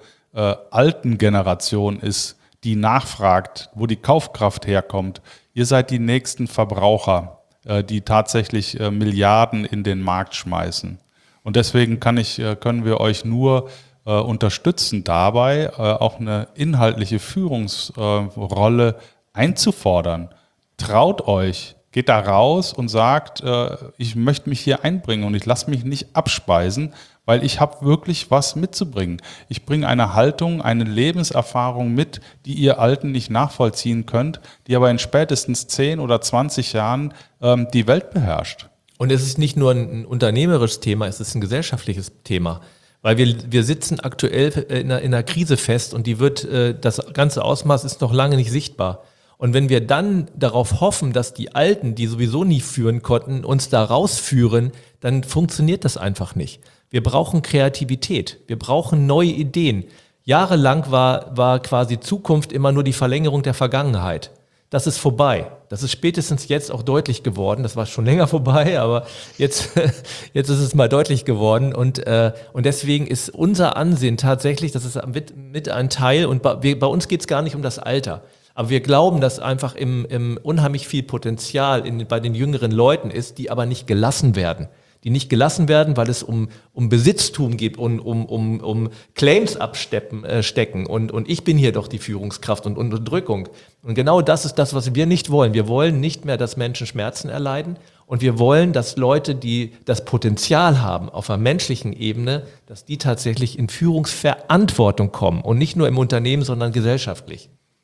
alten Generation ist, die nachfragt, wo die Kaufkraft herkommt. Ihr seid die nächsten Verbraucher, die tatsächlich Milliarden in den Markt schmeißen. Und deswegen können wir euch nur unterstützen dabei, auch eine inhaltliche Führungsrolle einzufordern. Traut euch. Geht da raus und sagt, ich möchte mich hier einbringen und ich lasse mich nicht abspeisen, weil ich habe wirklich was mitzubringen. Ich bringe eine Haltung, eine Lebenserfahrung mit, die ihr Alten nicht nachvollziehen könnt, die aber in spätestens 10 oder 20 Jahren die Welt beherrscht. Und es ist nicht nur ein unternehmerisches Thema, es ist ein gesellschaftliches Thema. Weil wir sitzen aktuell in einer Krise fest und das ganze Ausmaß ist noch lange nicht sichtbar. Und wenn wir dann darauf hoffen, dass die Alten, die sowieso nie führen konnten, uns da rausführen, dann funktioniert das einfach nicht. Wir brauchen Kreativität, wir brauchen neue Ideen. Jahrelang war quasi Zukunft immer nur die Verlängerung der Vergangenheit. Das ist vorbei. Das ist spätestens jetzt auch deutlich geworden. Das war schon länger vorbei, aber jetzt ist es mal deutlich geworden. Und deswegen ist unser Ansehen tatsächlich, das ist mit ein Teil, und bei uns geht es gar nicht um das Alter. Aber wir glauben, dass einfach im unheimlich viel Potenzial bei den jüngeren Leuten ist, die aber nicht gelassen werden. Die nicht gelassen werden, weil es um Besitztum geht und um Claims stecken und ich bin hier doch die Führungskraft und Unterdrückung. Und genau das ist das, was wir nicht wollen. Wir wollen nicht mehr, dass Menschen Schmerzen erleiden und wir wollen, dass Leute, die das Potenzial haben auf einer menschlichen Ebene, dass die tatsächlich in Führungsverantwortung kommen und nicht nur im Unternehmen, sondern gesellschaftlich.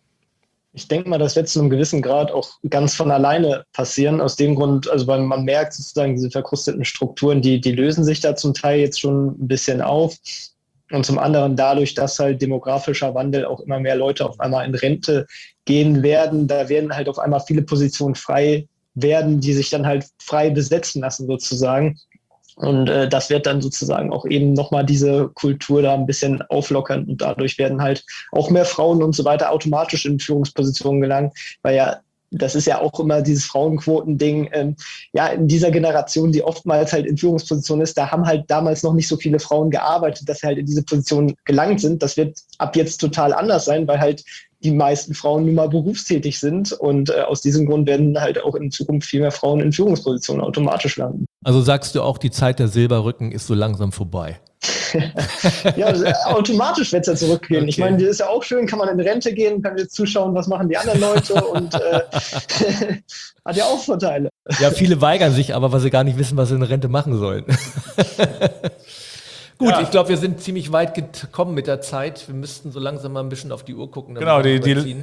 Ich denke mal, das wird zu einem gewissen Grad auch ganz von alleine passieren. Aus dem Grund, also weil man merkt sozusagen, diese verkrusteten Strukturen, die lösen sich da zum Teil jetzt schon ein bisschen auf. Und zum anderen dadurch, dass halt demografischer Wandel auch immer mehr Leute auf einmal in Rente gehen werden, da werden halt auf einmal viele Positionen frei werden, die sich dann halt frei besetzen lassen sozusagen. Und das wird dann sozusagen auch eben nochmal diese Kultur da ein bisschen auflockern und dadurch werden halt auch mehr Frauen und so weiter automatisch in Führungspositionen gelangen, weil ja, das ist ja auch immer dieses Frauenquoten-Ding, in dieser Generation, die oftmals halt in Führungspositionen ist, da haben halt damals noch nicht so viele Frauen gearbeitet, dass sie halt in diese Position gelangt sind. Das wird ab jetzt total anders sein, weil halt die meisten Frauen nun mal berufstätig sind und aus diesem Grund werden halt auch in Zukunft viel mehr Frauen in Führungspositionen automatisch landen. Also sagst du auch, die Zeit der Silberrücken ist so langsam vorbei? Ja, automatisch wird es ja zurückgehen. Okay. Ich meine, das ist ja auch schön, kann man in Rente gehen, kann jetzt zuschauen, was machen die anderen Leute und hat ja auch Vorteile. Ja, viele weigern sich aber, weil sie gar nicht wissen, was sie in Rente machen sollen. Gut, ja. Ich glaube, wir sind ziemlich weit gekommen mit der Zeit. Wir müssten so langsam mal ein bisschen auf die Uhr gucken. Genau, die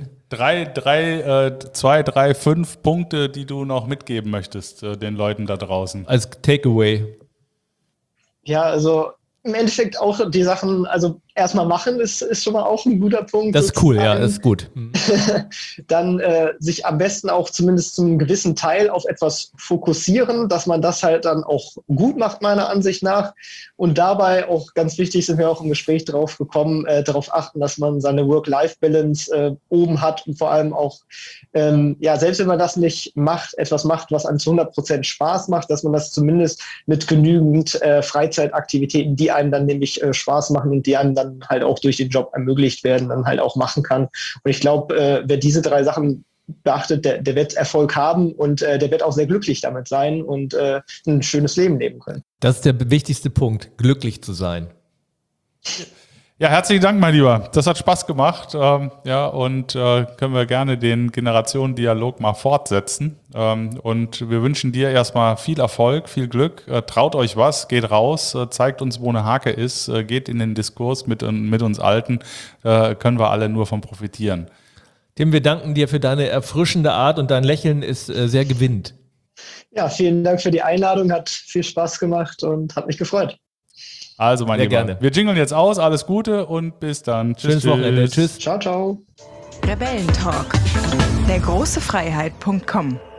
2, 3, 5 Punkte, die du noch mitgeben möchtest den Leuten da draußen. Als Takeaway. Ja, also im Endeffekt auch die Sachen, also erstmal machen ist schon mal auch ein guter Punkt. Das ist cool, ja, das ist gut. Dann sich am besten auch zumindest zu einem gewissen Teil auf etwas fokussieren, dass man das halt dann auch gut macht, meiner Ansicht nach. Und dabei auch ganz wichtig, sind wir auch im Gespräch drauf gekommen, darauf achten, dass man seine Work-Life-Balance oben hat und vor allem auch, selbst wenn man das nicht macht, etwas macht, was einem zu 100% Spaß macht, dass man das zumindest mit genügend Freizeitaktivitäten, die einem dann nämlich Spaß machen und die einem dann halt auch durch den Job ermöglicht werden, dann halt auch machen kann. Und ich glaube, wer diese 3 Sachen beachtet, der wird Erfolg haben und der wird auch sehr glücklich damit sein und ein schönes Leben leben können. Das ist der wichtigste Punkt, glücklich zu sein. Ja, herzlichen Dank, mein Lieber. Das hat Spaß gemacht. Und können wir gerne den Generationendialog mal fortsetzen. Und wir wünschen dir erstmal viel Erfolg, viel Glück. Traut euch was, geht raus, zeigt uns, wo eine Hake ist, geht in den Diskurs mit uns Alten. Können wir alle nur von profitieren. Tim, wir danken dir für deine erfrischende Art und dein Lächeln ist sehr gewinnend. Ja, vielen Dank für die Einladung, hat viel Spaß gemacht und hat mich gefreut. Also, mein Lieber, gerne. Wir jingeln jetzt aus. Alles Gute und bis dann. Schönes Wochenende. Tschüss. Ciao, ciao. Rebellentalk. Der große Freiheit.com